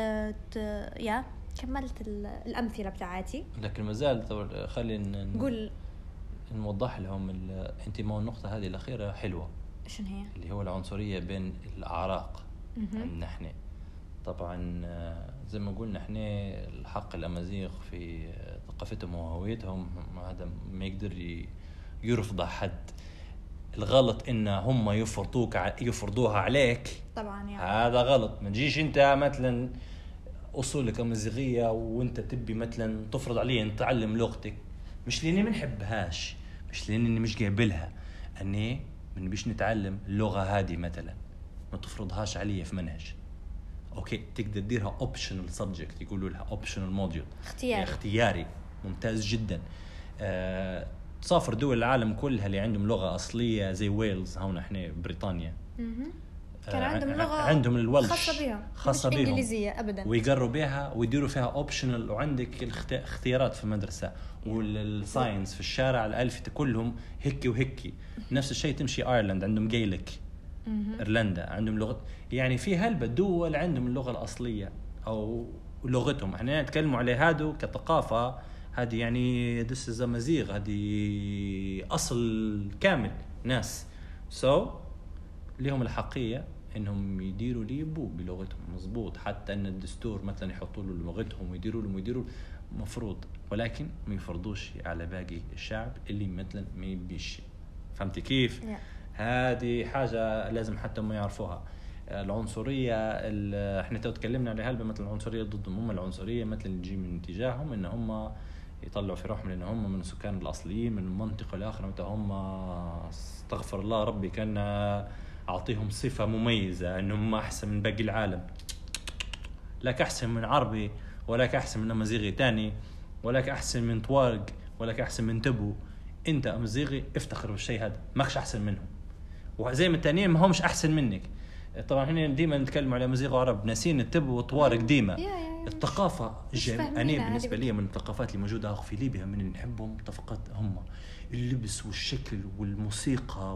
الأمثلة بتاعتي.
لكن مازال خلينا
نقول
نوضح لهم انت ما النقطة هذه الأخيرة حلوة.
شنو هي؟
اللي هو العنصرية بين الأعراق. نحن طبعا زي ما قلنا احنا الحق الأمازيغ في ثقافتهم وهويتهم هذا ما يقدر يرفض حد. الغلط إن هم يفرضوها عليك
طبعا يعني.
هذا غلط. ما تجيش انت مثلا أصولك أمازيغية وانت تبي مثلا تفرض علي ان تعلم لغتك، مش لاني ما نحبهاش، مش لاني مش قابلها، اني من بيش نتعلم اللغة هذه مثلا ما تفرضهاش علي في منهج. اوكي تقدر تديرها optional subject، يقولوا لها optional module، اختياري ممتاز جدا. تسافر دول العالم كلها اللي عندهم لغة أصلية زي ويلز هنا احنا بريطانيا
كان عندهم لغة
عندهم الولش
خاصة بهم إنجليزية أبدا،
ويقروا بها ويديروا فيها اوبشنال، وعندك اختيارات في المدرسة والساينس في الشارع الألف كلهم هيك وهيك. نفس الشيء تمشي أيرلند عندهم جايلك، إيرلندا عندهم لغة. يعني في هلبة دول عندهم اللغة الأصلية أو لغتهم. احنا نتكلموا عليه هادو كثقافة، هذه يعني this is أمازيغ، هذه أصل كامل ناس لهم الحقية انهم يديروا ليبو بلغتهم مزبوط. حتى ان الدستور مثلا يحطوا له لغتهم ويديروا مفروض، ولكن ما يفرضوش على باقي الشعب اللي مثلا ما يبيش. فهمت كيف؟ هذه حاجة لازم حتى ما يعرفوها. العنصرية احنا تكلمنا على هلبة مثلا العنصرية ضدهم، هم العنصرية مثلا تجي من اتجاههم ان هم يطلعوا في روحهم لان هم من السكان الاصليين من المنطقة الاخرى، متى هم استغفر الله ربي كان أعطيهم صفة مميزة أنهم أحسن من باقي العالم. لك أحسن من عربي، ولك أحسن من أمازيغي تاني، ولك أحسن من طوارق، ولك أحسن من تبو. أنت أمازيغي افتخر بالشيء هذا، ماكش أحسن منهم. وزي ما التانيين ما همش أحسن منك. طبعا هنا ديما نتكلم على أمازيغ وعرب، ناسين التبو والطوارق ديما. الثقافة أنا بالنسبة لي من الثقافات اللي موجودة في ليبيا من اللي نحبهم ثقافات هم اللبس والشكل والموسيقى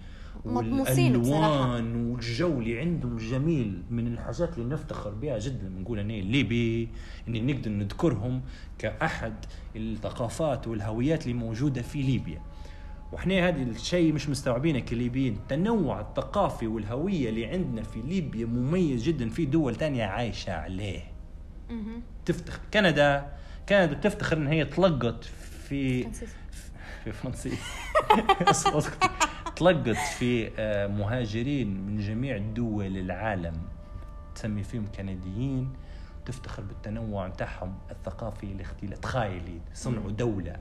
والألوان والجو اللي عندهم جميل. من الحاجات اللي نفتخر بها جدا نقول أنا الليبي، إني نقدر نذكرهم كأحد الثقافات والهويات اللي موجودة في ليبيا. وإحنا هذا الشيء مش مستوعبينه كليبيين. التنوع الثقافي والهوية اللي عندنا في ليبيا مميز جدا، في دول تانية عايشة عليه. تفتخر كندا تفتخر إن هي تلقت في فرنسيس تلقت في مهاجرين من جميع دول العالم، تسمي فيهم كنديين، تفتخر بالتنوع متاعهم الثقافي الاختلاف. تخيلي صنعوا دولة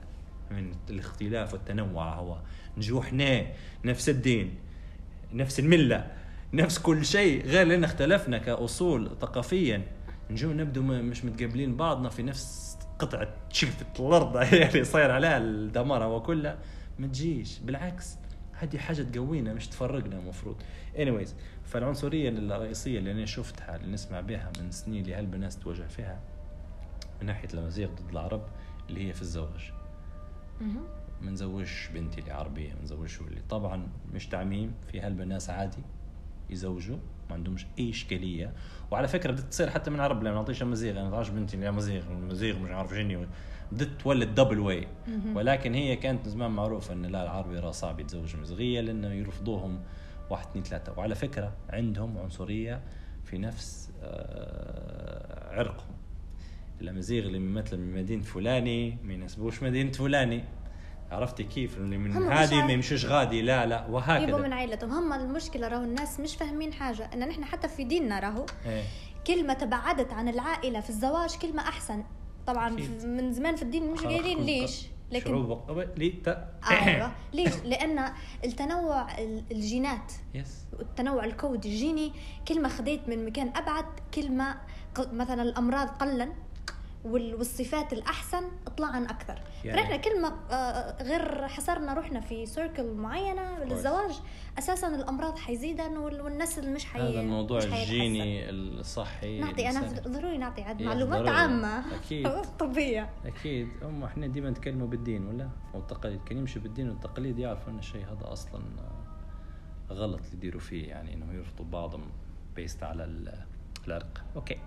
من الاختلاف والتنوع. هو نجو احنا نفس الدين نفس الملة نفس كل شيء، غير لأن اختلفنا كأصول ثقافيا نجو نبدو مش متقابلين بعضنا في نفس قطعة شلفة الأرض اللي صاير عليها الدمار. هو كله ما تجيش، بالعكس هذه حاجة تقوينا مش تفرقنا مفروض. anyways فالعنصرية الرئيسية اللي أنا شفتها اللي نسمع بها من سنين اللي هالبناس تواجه فيها من ناحية الأمازيغ ضد العرب اللي هي في الزواج. من زوجش بنتي اللي عربية، من زوجش اللي طبعا مش تعميم، في هالبناس عادي يزوجوا ما عندهمش أي إشكالية. وعلى فكرة بدت تصير حتى من عرب، لما نعطيش أمازيغ أنا تعرف بنتي اللي أمازيغ مش عارف جني بدت تولد دبل واي. ولكن هي كانت زمان معروفة أن لا العربي راه صعب يتزوج مزغية لأنه يرفضوهم 1 2 3. وعلى فكرة عندهم عنصرية في نفس عرقهم. الأمازيغ اللي مثلا من مدينة فلاني ما يناسبوش مدينة فلاني، عرفتي كيف؟ اللي من هذه ما يمشيش غادي لا وهكذا
يبقوا من عائلتهم. هم المشكلة راهو الناس مش فاهمين حاجة، ان نحن حتى في ديننا راهو كلمة تبعدت عن العائلة في الزواج كلمة أحسن. طبعا من زمان في الدين مش قايلين ليش، لكن أيوة ليش؟ لأن التنوع الجينات التنوع الكود الجيني كلمة خديت من مكان أبعد، كلمة مثلا الأمراض قلا والصفات الأحسن طلعن أكثر. يعني فرحنا كلمة غير حصرنا روحنا في سيركل معينة للزواج، أساسا الأمراض حيزيدن والنسل مش
هذا الموضوع الجيني الصحي.
نعطي أنا ضروري نعطي معلومات عامة طبية.
أكيد إحنا ديما نتكلموا بالدين ولا والتقاليد، كان يمشي بالدين والتقاليد يعرفوا أن الشيء هذا أصلا غلط اللي يديروا فيه، يعني إنه يرفضوا بعضهم بيست على العرق.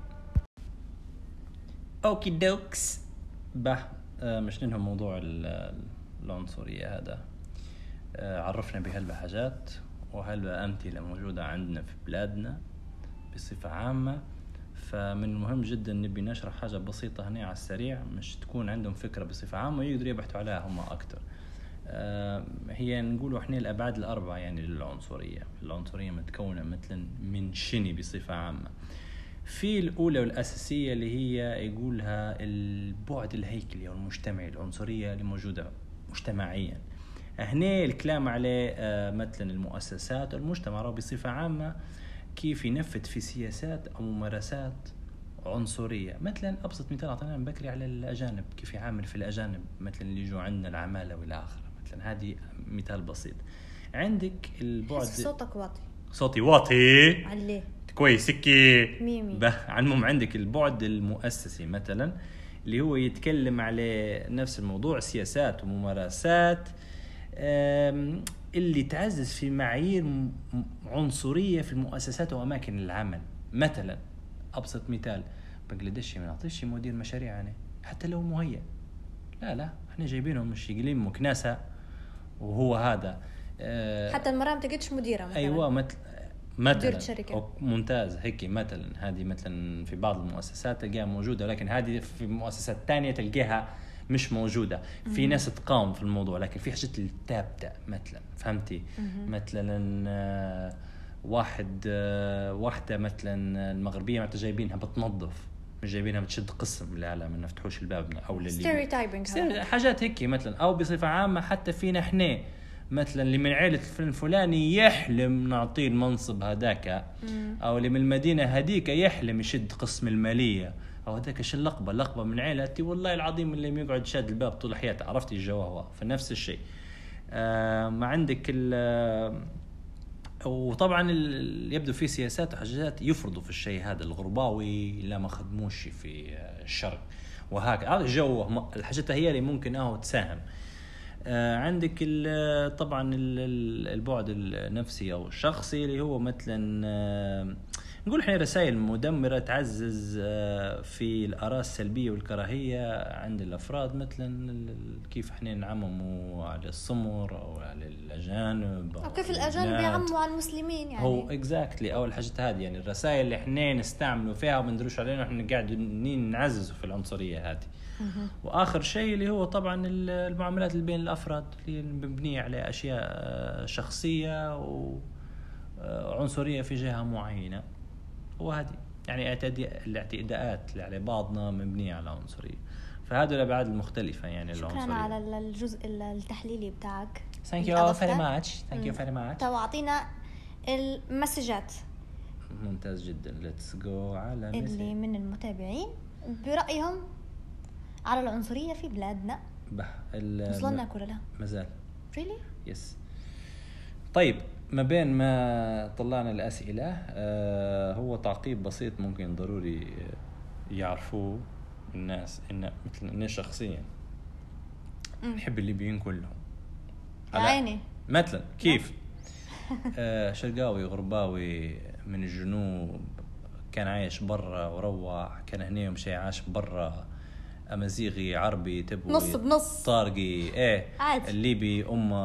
أوكي دوكس مش لهم موضوع العنصرية هذا. عرفنا بهالحاجات وهالأمثلة موجودة عندنا في بلادنا بصفة عامة. فمن المهم جدا نبي نشرح حاجة بسيطة هنا على السريع مش تكون عندهم فكرة بصفة عامة ويقدروا يبحثوا عليها هم أكتر. هي نقولوا إحنا الأبعاد الأربعة يعني للعنصرية. العنصرية متكونة مثلا من شني بصفة عامة. في الأولى والأساسية اللي هي يقولها البعد الهيكلي أو المجتمعي، العنصرية اللي موجودة مجتمعيا. هنا الكلام عليه مثلا المؤسسات والمجتمع بصفة عامة كيف ينفذ في سياسات أو ممارسات عنصرية. مثلا أبسط مثال أعطينا بكري على الأجانب، كيف يعامل في الأجانب مثلا اللي يجوا عندنا العمالة والآخرة مثلا. هذه مثال بسيط. عندك البعد.
صوتك واطي.
صوتي واطي
عليه
كويس كي
ميمي.
عنهم عندك البعد المؤسسي مثلا اللي هو يتكلم على نفس الموضوع، سياسات وممارسات اللي تعزز في معايير عنصرية في المؤسسات وأماكن العمل. مثلا أبسط مثال بنغلاديشي ما نعطيش مدير مشاريع يعني حتى لو مهيأ، لا احنا جايبينهم مش يقلين مكناسة وهو هذا
حتى المرأة ما تقدش مديرة مثلا.
أيوة مثلا ممتاز هيك. مثلا هذه مثلا في بعض المؤسسات تلقاها موجودة، لكن هذه في مؤسسات تانية تلقاها مش موجودة. في ناس تقاوم في الموضوع، لكن في حاجات اللي تبدأ مثلا فهمتي. مثلا واحدة مثلا المغربية ما جايبينها بتنظف، مش جايبينها بتشد قسم لا ما نفتحوش الباب أو اللي حاجات هيك مثلا. أو بصفة عامة حتى فينا إحنا مثلا اللي من عائلة الفلاني يحلم نعطيه المنصب هذاك، أو اللي من المدينة هذيك يحلم يشد قسم المالية أو هذاك شو اللقبة من عائلتي والله العظيم اللي يقعد شاد الباب طول حياته. عرفتي الجو هو فنفس الشيء. ما عندك وطبعا يبدو في سياسات وحاجات يفرضوا في الشيء هذا. الغرباوي لا ما خدموش في الشرق وهكذا. هذا الجو الحاجات هي اللي ممكن تساهم. عندك طبعا البعد النفسي أو الشخصي اللي هو مثلا نقول احنا رسائل مدمرة تعزز في الآراء السلبية والكراهية عند الأفراد. مثلا كيف احنا نعمموا على السمر أو على الأجانب
أو كيف الأجانب يعمموا على المسلمين يعني.
هو exactly أول حاجة هذه يعني الرسائل اللي احنا نستعملوا فيها ومندروش علينا احنا قاعدين نعززوا في العنصرية هذه. وآخر شيء اللي هو طبعا المعاملات اللي بين الأفراد اللي مبنية على أشياء شخصية وعنصرية في جهة معينة. وهذه يعني الاعتداءات اللي على بعضنا مبنية على عنصرية. فهذه الابعاد المختلفه يعني
شكرا
العنصريه.
على الجزء التحليلي بتاعك.
ثانك يو فيري ماتش. ثانك يو فيري ماتش.
تو اعطينا المسجات
ممتاز جدا. ليتس جو على
اللي من المتابعين برايهم على العنصريه في بلادنا. وصلنا ولا لا؟
مازال
ريلي
يس. طيب ما بين ما طلعنا الأسئلة هو تعقيب بسيط ممكن ضروري يعرفوه الناس. إن مثل أنا شخصيا نحب الليبيين كلهم.
عيني
مثلا كيف شرقاوي غرباوي من الجنوب كان عايش برا وروح، كان هنا ومشي عاش برا، أمازيغي عربي تبوي
نص بنص
طارقي
عادي.
الليبي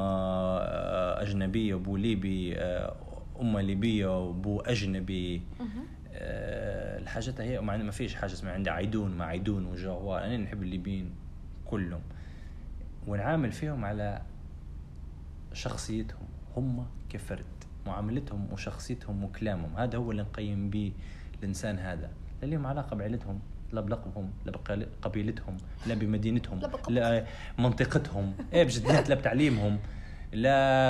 أجنبية وبو ليبي ليبية وبو أجنبي. الحاجات هي ما فيش حاجة اسمها عندي عيدون ما عيدون وجوال. أنا نحب الليبيين كلهم ونعامل فيهم على شخصيتهم هم كفرد، معاملتهم وشخصيتهم وكلامهم. هذا هو اللي نقيم به الإنسان. هذا لا لهم علاقة بعائلتهم لا بلقبهم لا بقبيلتهم لا بمدينتهم لا منطقتهم بجدات لا بتعليمهم لا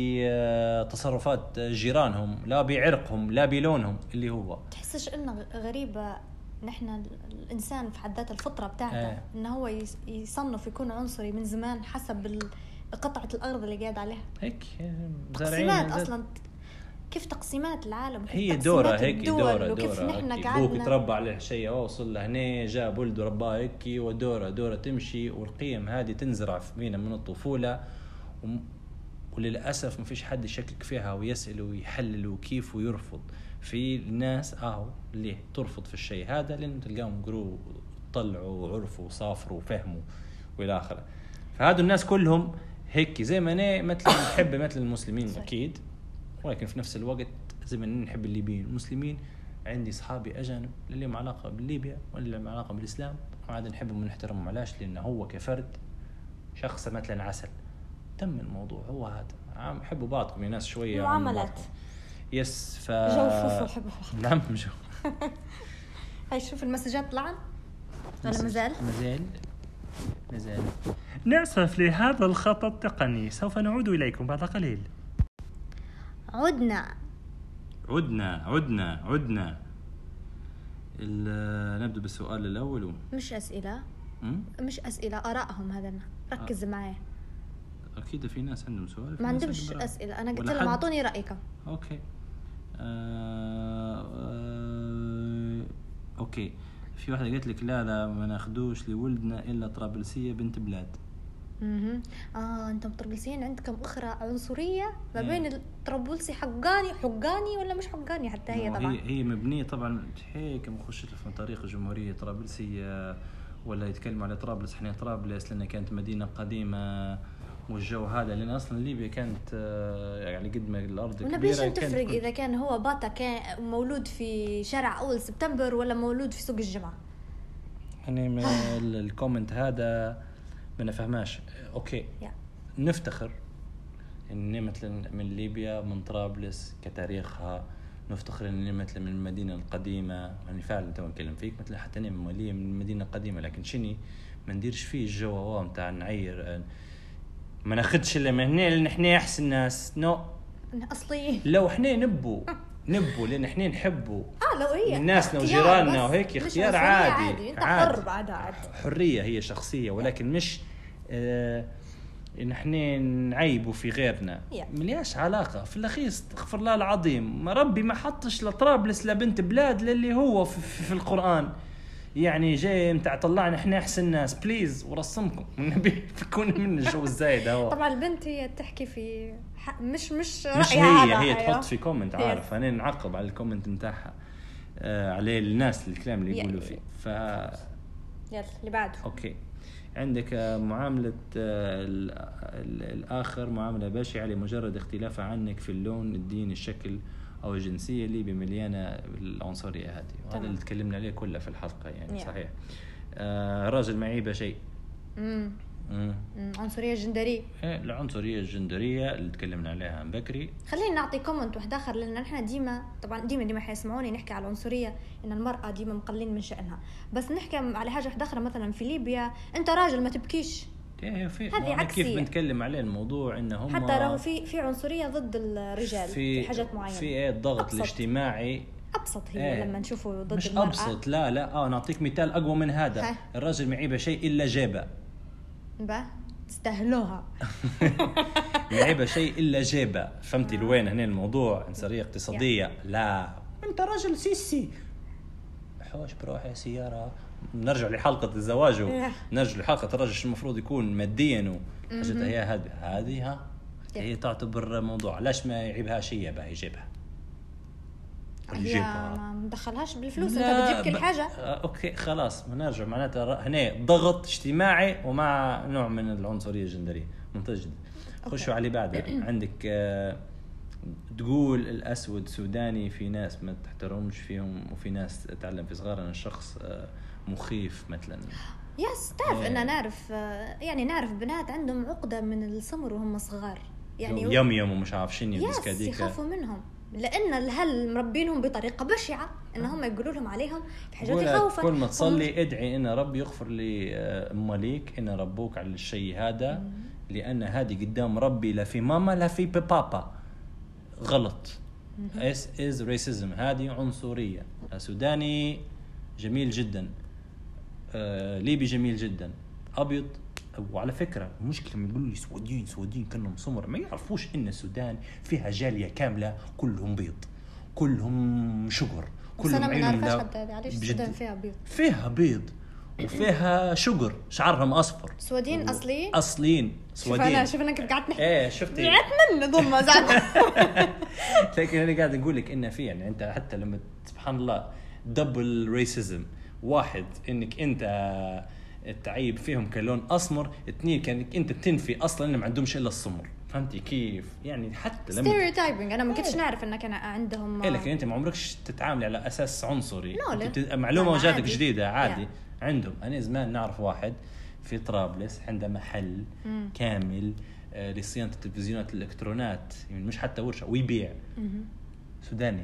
بتصرفات جيرانهم لا بعرقهم لا بلونهم. اللي هو
تحسش إنه غريبة نحن الإنسان في حد ذات الفطرة بتاعته إنه هو يصنف يكون عنصري من زمان حسب قطعة الأرض اللي قاعد عليها.
هيك
تقسيمات أصلا كيف تقسيمات العالم
هي دورة هيك دورة
وكيف نحن
أبوك
قعدنا
تربى على شيء وصل لهنا جاب ولده رباه هيك ودورة تمشي. والقيم هذه تنزرع فينا من الطفولة وللأسف ما فيش حد يشكك فيها ويسأل ويحلل وكيف ويرفض. في الناس ليه ترفض في الشيء هذا؟ لأن تلقاهم قروا طلعوا وعرفوا وصافروا وفهموا والى آخره. فهذا الناس كلهم هيك زي ما أنا مثل نحب مثل المسلمين أكيد، ولكن في نفس الوقت زي ما نحب الليبيين المسلمين. عندي صحابي أجانب اللي لهم علاقة بالليبيا واللي لهم علاقة بالإسلام وعاد نحبهم ونحترمهم. علاش؟ لأنه هو كفرد شخص مثلا عسل. تم الموضوع هو هذا. حبوا بعضكم يا ناس شوية
معاملات
يس
جو حبوا
نعم جو.
هاي شوف المسجات طلعن ولا مازال؟
نأسف لهذا الخطأ التقني، سوف نعود إليكم بعد قليل.
عدنا
نبدأ بالسؤال الأول.
مش أسئلة آرائهم. هذا ركز معي.
أكيد في ناس عندهم سؤال
ما عندهمش أسئلة. أنا قلت لهم أعطوني رأيكم.
أوكي أوكي. في واحدة قالت لك لا ما ناخدوش لولدنا إلا طرابلسية بنت بلاد.
أنتم طرابلسيين عندكم أخرى عنصرية ما بين الطرابلسي حقاني ولا مش حقاني حتى هي طبعا
هي مبنية طبعا هيك مخشت في طريق الجمهورية طرابلسية ولا يتكلموا على طرابلس. احنا طرابلس لأنها كانت مدينة قديمة والجو هذا، لأن أصلا ليبيا كانت يعني قد ما الأرض كبيرة.
ونبيش تفرق إذا كان هو باتا كان مولود في شارع أول سبتمبر ولا مولود في سوق الجمعة.
يعني الكومنت هذا ما نفهماش. أوكي نفتخر إن مثلا من ليبيا من طرابلس كتاريخها، نفتخر إن مثلا من المدينة القديمة. يعني فعلا تو نتكلم فيك مثلا حتى أنا من المدينة القديمة، لكن شني ما نديرش فيه الجو متاع نعير ما ناخدش إلا من هنا لأن إحنا أحسن ناس.
أصلي
لو إحنا نبو لأن إحنا نحبوا
لو هي
الناس وجيراننا وهيك اختيار عادي.
انت حر بعد
حرية هي شخصية، ولكن مش إن إحنا نعيبوا في غيرنا. ملياش علاقة. في الأخير استغفر الله العظيم ما ربي ما حطش لطرابلس لبنت بلاد للي هو في القرآن. يعني جاي متاع طلعنا إحنا أحسن ناس بليز ورسمكم النبي يكون من الجو الزايد هو.
طبعا البنت هي تحكي في مش
هي تحط في كومنت عارف. أنا نعقب على الكومنت متاعها عليه الناس الكلام اللي يقولوا فيه.
يلا اللي بعده.
أوكي عندك معاملة الآخر معاملة بشعة لمجرد اختلافه عنك في اللون الدين الشكل أو الجنسية اللي بمليانة العنصرية هذه. وهذا اللي تكلمنا عليه كله في الحلقة يعني. صحيح. راجل معيبة شيء
عنصرية جندرية.
العنصرية الجندرية اللي تكلمنا عليها من بكري.
خلينا نعطي كومنت واحد آخر، لأن نحن ديما حيسمعوني نحكي على العنصرية إن المرأة ديما مقلين من شأنها، بس نحكي على حاجة واحدة آخر. مثلا في ليبيا أنت راجل ما تبكيش،
هذه عكسية. كيف بنتكلم عليه الموضوع إنه هم
حتى راهو في عنصرية ضد الرجال في حاجات معينة،
في الضغط الاجتماعي
أبسط هي لما نشوفه ضد
مش
المرأة.
أبسط لا نعطيك مثال أقوى من هذا. الرجل معيبه شيء إلا جيبه،
تستاهلوها.
معيبه شيء إلا جيبه. فهمتي لوين هنا الموضوع؟ عنصرية اقتصادية. لا أنت رجل سيسي حوش بروحي سيارة. نرجع لحلقة الزواج نرجع لحلقة الرجل المفروض يكون ماديا وحاجتها هي هذه هي تعتبر موضوع. ليش ما يعيبها شيء بقى يجيبها؟
هي ما مدخلهاش بالفلوس، انت بتجيب كل حاجة.
اوكي خلاص نرجع معناتها هنا ضغط اجتماعي ومع نوع من العنصرية الجندرية. ممتاز جدا. خشوا على بعد. عندك تقول الأسود سوداني، في ناس ما تحترمش فيهم وفي ناس تعلم في صغار أن الشخص مخيف مثلا.
يس تعرف أن نعرف بنات عندهم عقدة من السمر وهم صغار، يعني
يوم ومش عارفين
يخافوا منهم، لأن الهل مربينهم بطريقة بشعة إنهم يقولوا لهم عليهم في حاجات يخوفك.
كل ما تصلي ادعي إن ربي يغفر لي مالك إن ربوك على الشيء هذا، لأن هذه قدام ربي لا في ماما لا في بابا. غلط. is racism. هذه عنصرية. سوداني جميل جدا، ليبي جميل جدا، أبيض. وعلى فكرة المشكلة من يقولوا لي سودين كأنهم سمر، ما يعرفوش إن السودان فيها جالية كاملة كلهم بيض، كلهم شجر، كلهم
عينهم علاش السودان
فيها بيض وفيها شجر، شعرهم أصفر.
سودين
أصلين سودين.
شوف أنا كيف قعدت نحكي.
شفتي؟
قعدت من ضمة زعل.
لكن أنا قاعد أقول لك إن في يعني أنت حتى لما سبحان الله دبل ريسيزم. واحد إنك أنت تعيب فيهم كلون أسمر، اثنين كانك أنت تنفي أصلاً إنهم ما عندهمش إلا السمر. فهمتي كيف؟ يعني حتى لما
stereotyping أنا ما كنتش نعرف إن كان عندهم.
لكن أنت ما عمركش تتعامل على أساس عنصري. معلومة وجاتك جديدة عادي. عندهم أنا زمان نعرف واحد في طرابلس عنده محل كامل لصيانة التلفزيونات الإلكترونات، يعني مش حتى ورشة، ويبيع. سوداني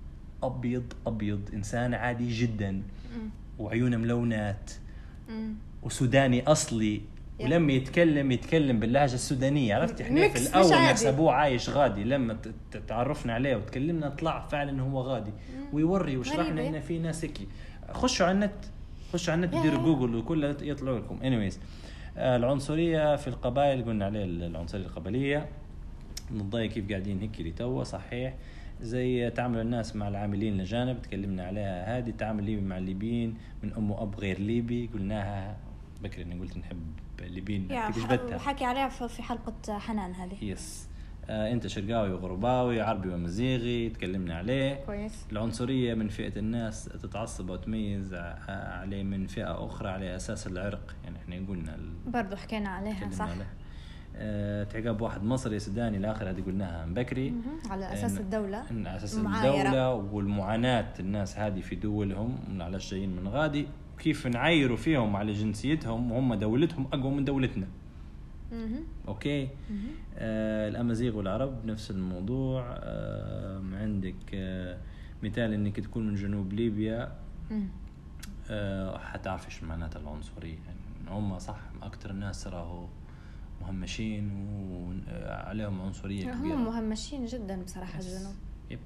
أبيض إنسان عادي جدا وعيونه ملونات وسوداني أصلي. ولما يتكلم باللهجة السودانية. عرفت احنا في الأول نحسبوه عايش غادي، لما تعرفنا عليه وتكلمنا طلع فعلا هو غادي ويوري وشرحنا إن في ناس هيك. خشوا على النت ديروا جوجل وكل يطلعوا لكم. anyways العنصرية في القبائل قلنا عليه العنصرية القبلية. نضايق كيف قاعدين هيك لتوا صحيح، زي تعامل الناس مع العاملين لجانب تكلمنا عليها. هذه تعامل ليبي مع الليبيين من أم وأب غير ليبي، قلناها بكرة إني قلت نحب الليبيين
حكي عليها في حلقة حنان هذه.
يس. أنت شرقاوي وغرباوي عربي ومزيغي تكلمنا عليه.
كويس.
العنصرية من فئة الناس تتعصب وتميز عليه من فئة أخرى على أساس العرق، يعني إحنا قلنا
برضو حكينا عليها صح.
تعقاب واحد مصري سوداني الآخر هذه قلناها بكري
على أساس الدولة.
على أساس الدولة والمعاناة الناس هذه في دولهم من على الشيء من غادي، كيف نعايروا فيهم على جنسيتهم وهم دولتهم أقوى من دولتنا. أوكي. الأمازيغ والعرب نفس الموضوع. عندك مثال إنك تكون من جنوب ليبيا حتعرفش معناتها العنصرية. يعني هم صح أكتر الناس راهو مهمشين وعليهم عنصرية كبيرة.
هم مهمشين جدا بصراحة الجنوب.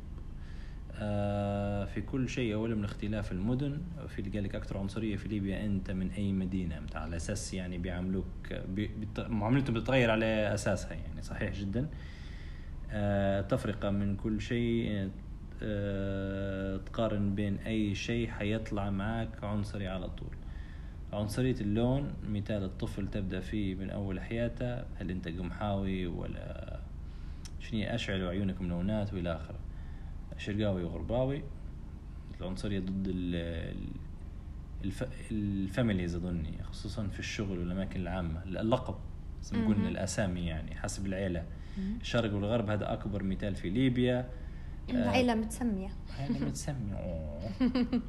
في كل شيء. أولا من اختلاف المدن، في اللي قالك أكثر عنصرية في ليبيا أنت من أي مدينة على أساس يعني بيعاملوك معاملتهم بتتغير على أساسها، يعني صحيح جدا. تفرقة من كل شيء. تقارن بين أي شيء حيطلع معك عنصري على طول. عنصرية اللون مثال الطفل تبدأ فيه من أول حياته، هل أنت قمحاوي ولا شنو أشعل وعيونك ملونات وإلى آخره. شرقاوي وغرباوي. العنصرية ضد الفاميليز أظني، خصوصا في الشغل والأماكن العامة. اللقب قلنا الأسامي يعني حسب العيلة. الشرق والغرب هذا أكبر مثال في ليبيا.
عيلة متسمية.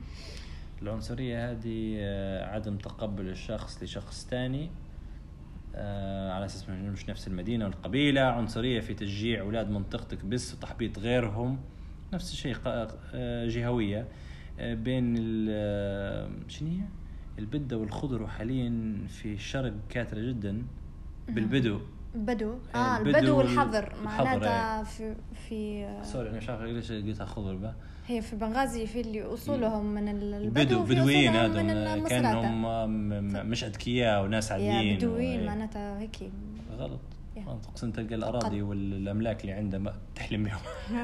العنصرية هذه عدم تقبل الشخص لشخص تاني. على أساس مش نفس المدينة والقبيلة. عنصرية في تشجيع أولاد منطقتك بس وتحبيط غيرهم. نفس الشيء جهوية بين شنو هي البدة والخضر، وحاليا في الشرق كاثرة جدا بالبدو.
البدو والحظر معناتها في
سوري انا مش عارف ليش قلتها خضر بقى.
هي في بنغازي في اللي اصولهم من
البدو، بدويين هذول كانهم مش اذكياء وناس عاديين.
بدويين معناتها هيك
غلط. تقصد تلقى الاراضي والاملاك اللي عنده تحلم بهم.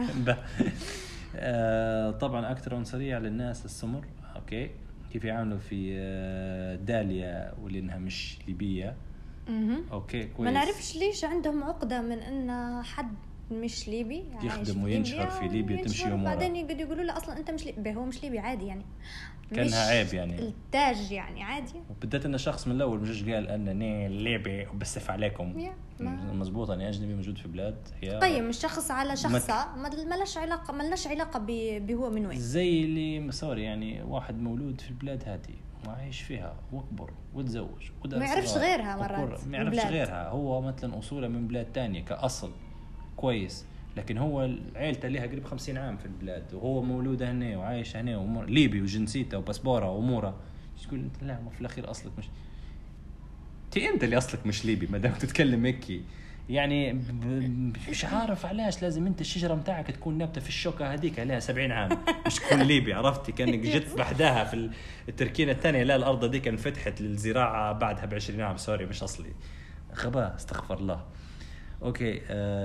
طبعا اكثر عنصريه على الناس السمر. اوكي كيف يعاملوا في داليا واللي انها مش ليبيه. اوكي كويس.
ما نعرفش ليش عندهم عقده من ان حد مش ليبي
يخدم وينشهر في ليبيا تمشي اموره،
بعدين يقولوا له اصلا انت مش ليبي. هو مش ليبي عادي يعني،
كانها عيب يعني
التاج يعني عادي.
وبدأت ان شخص من الاول مش قال انني ليبي وبسف عليكم. مزبوط اني اجنبي موجود في بلاد هي
طيب مش شخص على شخصه ما لهاش علاقه بهو من وين.
زي اللي سوري يعني واحد مولود في البلاد هذه وعايش فيها واكبر وتزوج
ما يعرفش غيرها مرات،
ما يعرفش غيرها. هو مثلا اصوله من بلاد تانية كأصل كويس، لكن هو عائلته لها قريب 50 عام في البلاد وهو مولود هنا وعايش هنا ليبي وجنسيته وباسبوره واموره. تقول انت لا في الاخير اصلك مش انت اللي اصلك مش ليبي ما دام تتكلم هيك يعني. مش عارف علاش لازم انت الشجره متاعك تكون نابته في الشوكه هذيك عليها 70 عام مش تكون ليبي. عرفتي كانك جيت بحداها في التركينه الثانيه. لا الارض دي كان فتحت للزراعه بعدها ب20 عام. سوري مش اصلي غباء استغفر الله. اوكي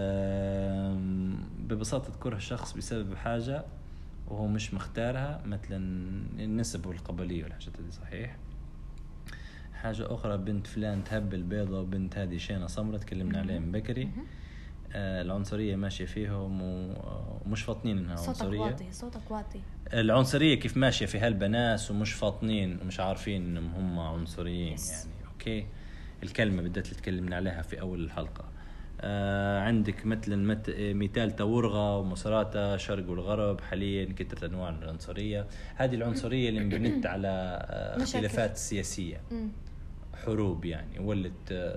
ببساطه تكره شخص بسبب حاجه وهو مش مختارها، مثلا النسب والقبليه والحاجات هذه صحيح. حاجه اخرى بنت فلان تهبل بيضه وبنت هذه شينه سمرة تكلمنا عليها من بكري. العنصريه ماشيه فيهم ومش فاطنين انها عنصريه.
صوتك واطي.
العنصريه كيف ماشيه في هالبناس ومش فاطنين ومش عارفين انهم هم عنصريين يعني. اوكي الكلمه بدات تكلمنا عليها في اول الحلقه. عندك مثلا مثال تورغة ومصراتة شرق والغرب. حاليا كثرت انواع من العنصريه. هذه العنصريه اللي مبنت على اختلافات سياسيه حروب يعني ولت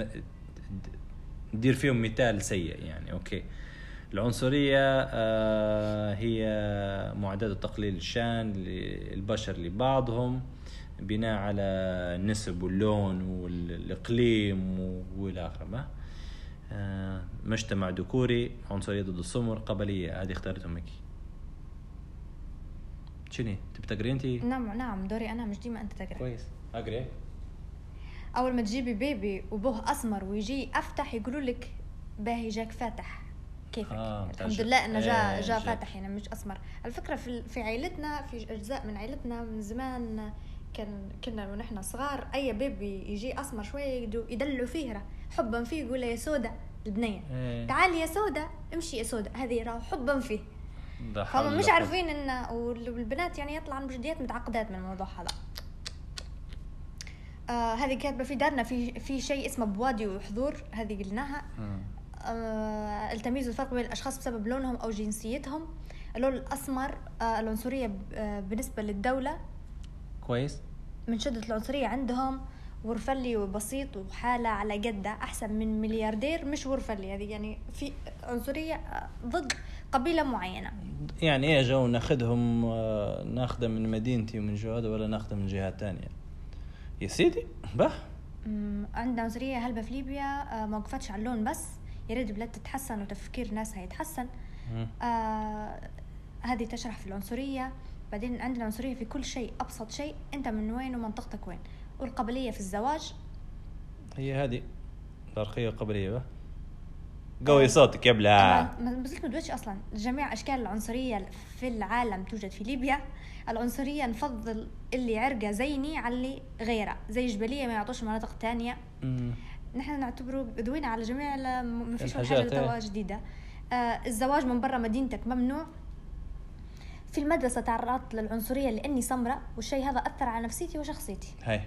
ندير فيهم مثال سيء يعني. اوكي العنصريه هي معاداه وتقليل الشان للبشر لبعضهم بناء على النسب واللون والاقليم والى اخره. مجتمع ذكوري، عنصرية ضد السمر، قبلية. هذه اختارتهم هيك. شنو تبي تقري انتي؟
نعم دوري انا. مش ديما انت تقرا.
كويس اقري.
اول ما تجيبي بيبي وبوه اسمر ويجي افتح يقولوا لك باهي جاك فاتح كيفك. الحمد لله انه جا فاتح يعني مش اسمر. على فكره في عائلتنا في اجزاء من عائلتنا من زمان كنا ونحن صغار اي بيبي يجي اسمر شويه يدلوا فيه حبا فيه يقول يا سودا البنيه تعالي يا سودا امشي يا سودا. هذه راه حبا فيه. هم مش عارفين ان والبنات يعني يطلعن بجديات متعقدات من الموضوع هذا. هذه كاتبه في دارنا في شيء اسمه بوادي وحضور. هذه قلناها. التمييز والفرق بين الاشخاص بسبب لونهم او جنسيتهم. اللون الاسمر العنصريه بالنسبه للدوله
كويس.
من شدة العنصرية عندهم ورفلي وبسيط وحالة على قده أحسن من ملياردير مش ورفلي. هذه يعني في عنصرية ضد قبيلة معينة
يعني. ايه جو ناخدهم ناخده من مدينتي ومن جهاد ولا ناخده من جهات تانية يا سيدي.
عندنا عنصرية هلبة في ليبيا ما وقفتش على اللون بس. يريد البلاد تتحسن وتفكير ناسها يتحسن. هذه تشرح في العنصرية. بعدين عندنا عنصرية في كل شيء. أبسط شيء أنت من وين ومنطقتك وين. والقبلية في الزواج
هي هذه الأرقية القبلية. قوي صوتك يا بلا.
ما بزلت مدوتش أصلا. جميع أشكال العنصرية في العالم توجد في ليبيا. العنصرية نفضل اللي عرقة زيني على اللي غيره. زي جبلية ما يعطوش مناطق تانية. نحن نعتبره ذوينا على جميع ما فيش حاجة جديدة. الزواج من برا مدينتك ممنوع. في المدرسة تعرضت للعنصرية لأني سمراء والشيء هذا أثر على نفسيتي وشخصيتي.
هاي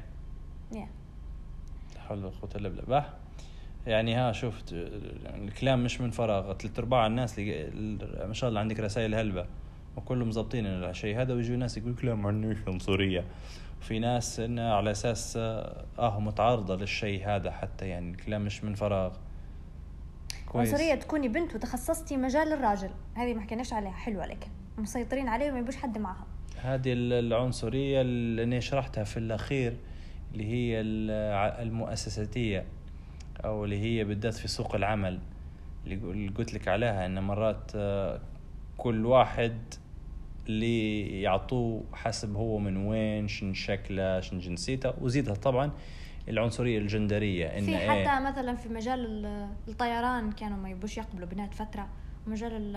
حول ولا قوة إلا بالله. يعني شفت الكلام مش من فراغ. 3/4 الناس اللي ما شاء الله عندك رسائل هلبة وكلهم مزبطين الشيء هذا، ويجوا ناس يقول لا ما عندناش عنصرية. وفي ناس إنه على أساس متعارضة للشيء هذا، حتى يعني الكلام مش من فراغ.
عنصرية تكوني بنت وتخصصتي مجال الراجل، هذه ما حكيناش عليها حلوة، لكن مسيطرين عليه وما يبوش حد معها.
هذه العنصرية اللي شرحتها في الأخير اللي هي المؤسساتية، أو اللي هي بالذات في سوق العمل اللي قلت لك عليها، إن مرات كل واحد اللي يعطوه حسب هو من وين، شن شكله، شن جنسيته، وزيدها طبعا العنصرية الجندرية. إن
في حتى مثلا في مجال الطيران كانوا ما يبوش يقبلوا بنات فترة، ومجال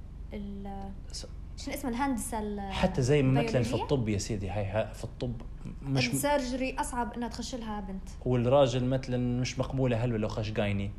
شنو اسمه الهندسة،
حتى زي مثلا في الطب يا سيدي، هاي في الطب
مش السيرجري أصعب إنها تخش لها بنت،
والراجل مثلا مش مقبولة هل لو خش جايني.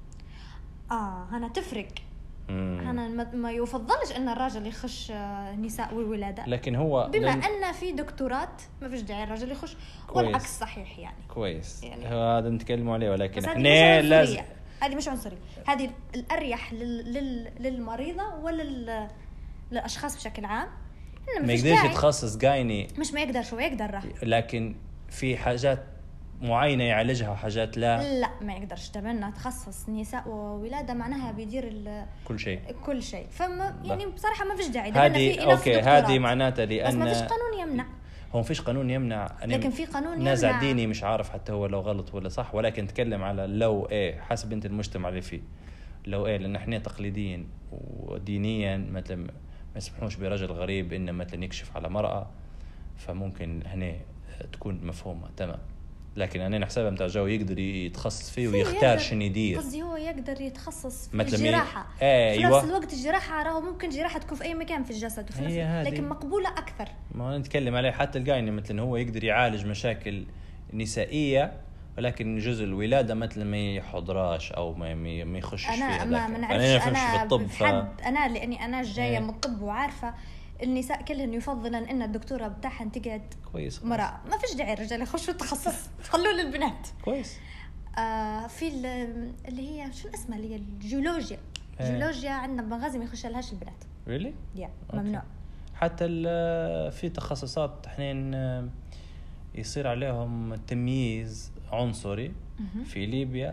هنا تفرق. هنا ما يفضلش ان الراجل يخش نساء والولادة،
لكن هو
بما ان في دكتورات ما فيش داعي الراجل يخش، والعكس صحيح يعني.
كويس يعني هذا نتكلم عليه، ولكن
احنا لازم، هذه مش عنصرية، هذه الاريح للمريضة وللاشخاص بشكل عام.
ما يقدرش يتخصص جايني،
مش ما يقدر، شو يقدر،
لكن في حاجات معينة يعالجها وحاجات لا
ما يقدرش. تبنى تخصص نساء وولادة معناها بيدير كل شيء. فما يعني بصراحة ما فيش داعي.
هذه أوكي، هذه معناتها لأن
بس ما فيش قانون يمنع.
هو فيش قانون يمنع،
لكن في قانون يمنع.
نازع ديني مش عارف حتى هو لو غلط ولا صح، ولكن نتكلم على لو حسب انت المجتمع اللي فيه. لو لأن احنا تقليديا ودينيا مثلا ما يسمحوش برجل غريب إنه مثلا يكشف على مرأة، فممكن هنا تكون مفهومة تمام. لكن أنا نحسبها متاع جو يقدر يتخصص فيه ويختار شنو يدير.
قصدي هو يقدر يتخصص في
مثلا
الجراحة. في نفس الوقت الجراحة راهو ممكن جراحة تكون في أي مكان في الجسد، لكن مقبولة أكثر.
ما نتكلم عليه حتى الجايني مثلا هو يقدر يعالج مشاكل نسائية، ولكن جزء الولادة مثلا ما يحضراش أو ما يخشش فيها.
أنا ما نعرفش. أنا في الطب أنا لأني أنا جاية من الطب وعارفة النساء كلهن يفضلن ان الدكتوره بتاعها تقعد
كويس
مرأة. ما فيش داعي الرجال يخشوا تخصص، خلوه للبنات.
كويس.
في اللي هي شو اسمها، اللي هي الجيولوجيا. الجيولوجيا عندنا بمغازي ما يخش لهاش البنات.
really؟
ممنوع.
حتى في تخصصات حنين يصير عليهم تمييز عنصري في ليبيا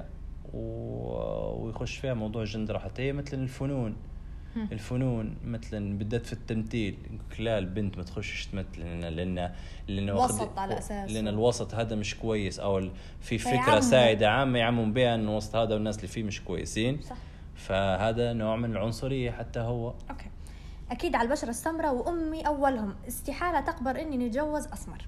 ويخش فيها موضوع جندر، حتى هي مثل الفنون مثلا بالذات في التمثيل، لا البنت ما تخشش تمثل لأن
وسط على أساس،
لأن الوسط هذا مش كويس، أو في فكرة سائدة عامة يعمون بها أن الوسط هذا والناس اللي فيه مش كويسين. صح. فهذا نوع من العنصرية حتى هو.
أوكي. أكيد على البشرة السمراء، وأمي أولهم استحالة تقبل إني نتجوز أسمر.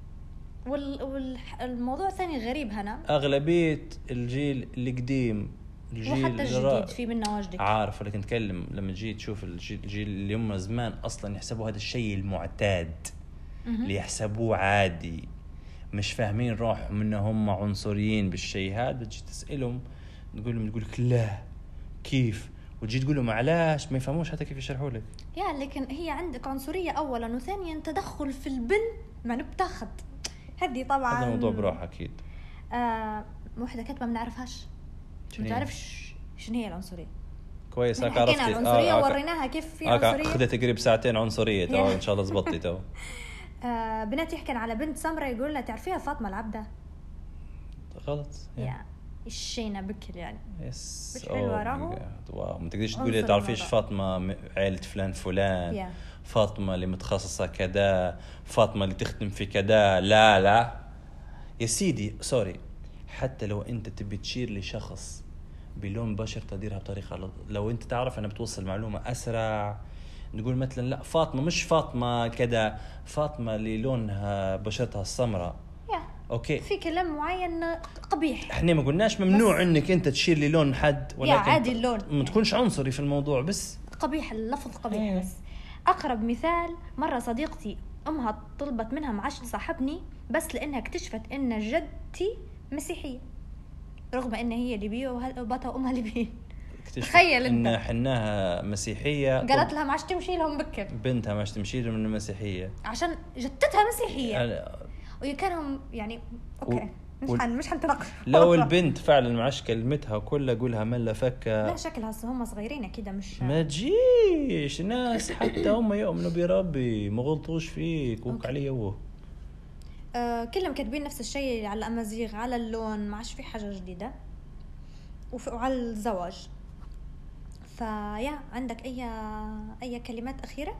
والموضوع ثاني غريب هنا،
أغلبية الجيل القديم،
وحتى الجديد في منه واجدك
عارف، ولكن تكلم لما تجي تشوف الجيل اللي هم زمان أصلا يحسبوا هذا الشيء المعتاد، اللي يحسبوه عادي، مش فاهمين روحهم إنهم عنصريين بالشيء هذا. تجي تسألهم تقول لك لا كيف، وتجي تقول لهم علاش، ما يفهموش حتى كيف يشرحوا لك.
لكن هي عندك عنصرية أولا، وثانيا تدخل في البنت ما نبتاخد. هذه طبعا
هذا موضوع بروح أكيد.
واحدة كاتبة ما نعرفش، ما تعرفش شنو هي العنصرية.
كويس، هكا عرفتي
العنصرية وريناها كيف في عنصرية.
أخذت تقريب ساعتين عنصرية تو إن شاء الله زبطتي تو.
بنات يحكي على بنت سمراء يقول لها تعرفيها فاطمة العبدة.
غلط
الشينة بكل يعني.
مش
حلوة راهو.
واو، ما تقدريش تقولي تعرفيش فاطمة عائلة فلان فاطمة اللي متخصصة كذا، فاطمة اللي تخدم في كذا. لا يا سيدي سوري، حتى لو انت تبي تشير لشخص بلون بشر تديرها بطريقة، لو انت تعرف انا بتوصل معلومة اسرع، نقول مثلا لا فاطمة مش فاطمة كذا، فاطمة اللي لونها بشرتها السمراء. اوكي،
في كلام معين قبيح.
احنا ما قلناش ممنوع انك انت تشير للون حد، ولكن
عادي اللون
ما تكونش عنصري في الموضوع، بس
قبيح اللفظ قبيح. بس اقرب مثال، مرة صديقتي امها طلبت منها معاش تصاحبني بس لانها اكتشفت ان جدتي مسيحية، رغم ان هي ليبية وباتها امها ليبية. تخيل
ان حناها مسيحية،
قالت لها معاش تمشي لهم بكر،
بنتها معاش تمشي لهم المسيحية
عشان جدتها مسيحية. وكانهم يعني اوكي مش حنتناقش.
لو البنت فعلا معش كلمتها كلها قولها ملا فكة.
لا شكلها هم صغيرين كده مش
ما تجيش ناس حتى هم يؤمنوا بربي ما غلطوش فيك وك عليه هو.
كلهم كاتبين نفس الشيء على الأمازيغ على اللون، ما عادش في حاجة جديدة وعلى الزواج. فيا عندك أي كلمات أخيرة؟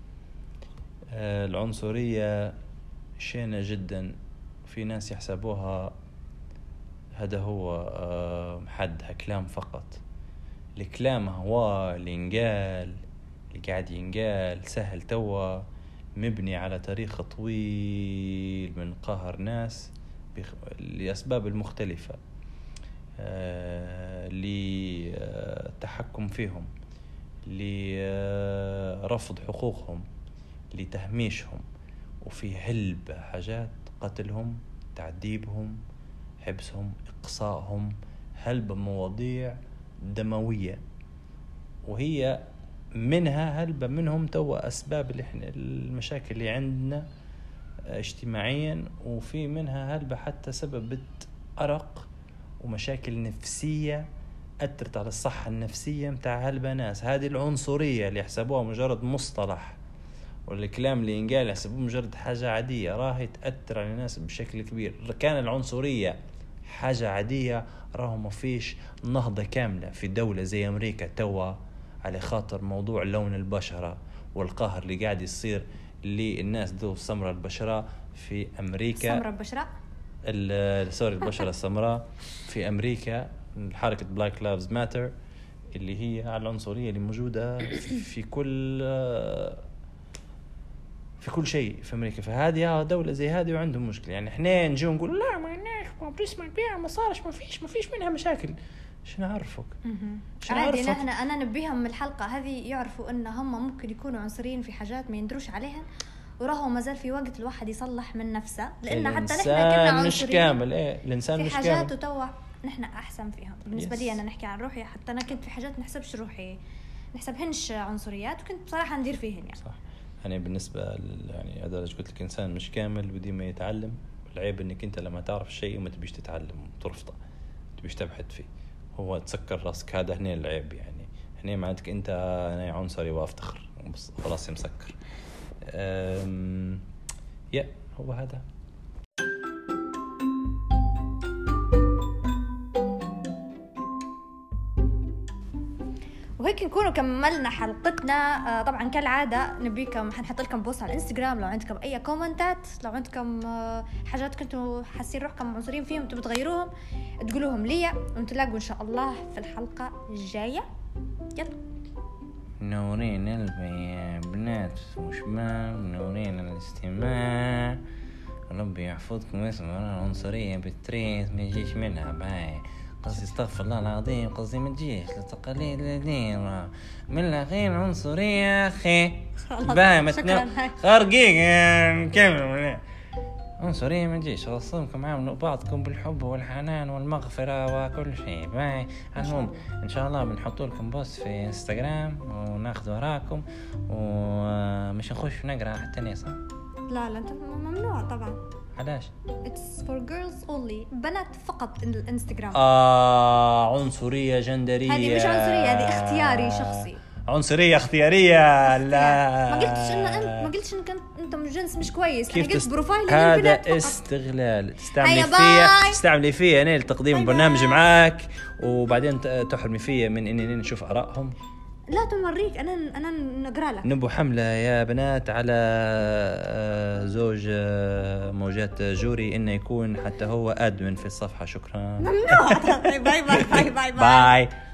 العنصرية شينة جدا، في ناس يحسبوها هذا هو حدها كلام فقط. الكلام هو اللي ينقال اللي قاعد ينقال سهل توا، مبني على تاريخ طويل من قهر ناس لأسباب المختلفة، لتحكم فيهم، لرفض حقوقهم، لتهميشهم، وفي هلب حاجات قتلهم، تعذيبهم، حبسهم، إقصائهم، هلب مواضيع دموية. وهي منها هلبة منهم توا أسباب اللي احنا المشاكل اللي عندنا اجتماعيا، وفي منها هلبة حتى سبب أرق ومشاكل نفسية أثرت على الصحة النفسية متاع هلبة ناس. هذه العنصرية اللي يحسبوها مجرد مصطلح والكلام اللي ينقال يحسبوه مجرد حاجة عادية راهي تأثر على الناس بشكل كبير. كان العنصرية حاجة عادية راهو ما فيش نهضة كاملة في دولة زي أمريكا توا على خاطر موضوع لون البشرة والقهر اللي قاعد يصير للناس ذو سمرة البشرة في أمريكا.
سمرة البشرة
سوري البشرة السمراء في أمريكا، حركة بلاك لايفز ماتر اللي هي على العنصرية اللي موجودة في كل شيء في أمريكا. فهذه دولة زي هذه وعندهم مشكلة. يعني إحنا نجي نقول لا ما ناش ما بنسمع بيها ما صارش ما فيش منها مشاكل. شو نعرفك؟
عادي أنا نبيهم من الحلقة هذه يعرفوا أن هم ممكن يكونوا عنصريين في حاجات ما يندروش عليها، وراهو ما زال في وقت الواحد يصلح من نفسه، لأن حتى نحن كنا عنصريين
مش كامل. الإنسان
في
مش
حاجات
كامل.
وتوا نحن أحسن فيها. بالنسبة لي أنا نحكي عن روحي، حتى أنا كنت في حاجات نحسبش روحي نحسبهنش عنصريات وكنت بصراحة ندير فيهن يعني.
صح. يعني بالنسبة يعني هذا اللي قلت لك إنسان مش كامل بدي ما يتعلم. العيب إنك أنت لما تعرف الشيء وما تبيش تتعلم وترفضه تبيش تبحث فيه، هو تسكر راسك. هذا هنا العيب. يعني هنا معناتك أنت أنا عنصري وأفتخر بس خلاص مسكر. هو هذا.
وهيك نكونوا كملنا حلقتنا. طبعا كالعادة نبيكم حنحط لكم بوست على الانستغرام لو عندكم اي كومنتات، لو عندكم حاجات كنتوا حاسين روحكم عنصريين فيهم تبوا تغيروهم تقولوهم لي، ونتلاقوا ان شاء الله في الحلقة الجاية. يلا
منورين يا بنات وشباب، منورين الاستماع. ربي يحفظكم. اسمع العنصرية بالتريث ما يجيش منها باي. قصدي استغفر الله العظيم، قصدي ما تجيش لتقاليد الدين من الأخير عنصرية أخي باي متنا خارقين نكمل. عنصرية ما تجيش وصلكم عاملوا بعضكم بالحب والحنان والمغفرة وكل شيء باي. المهم إن شاء الله بنحط لكم بوست في انستغرام وناخذ وراكم ومش نخش نقرأ حتى نصح.
لا انت ممنوع طبعا.
علاش؟
It's for girls only، بنات فقط الانستغرام.
عنصرية جندرية.
هذه مش عنصرية، هذه اختياري شخصي.
عنصرية اختيارية. لا
ما قلتش انك انتم جنس مش كويس.
كيف
انا قلت بروفايل
هذا
للبنات فقط.
استغلال تستعملي فيا انا لتقديم برنامج معاك وبعدين تحرمي فيا من اني نشوف ارائهم.
لا تمريك انا نقرا لك.
نبو حملة يا بنات على زوج موجات جوري انه يكون حتى هو ادمن في الصفحة. شكرا.
ممنوع. باي باي باي باي
باي.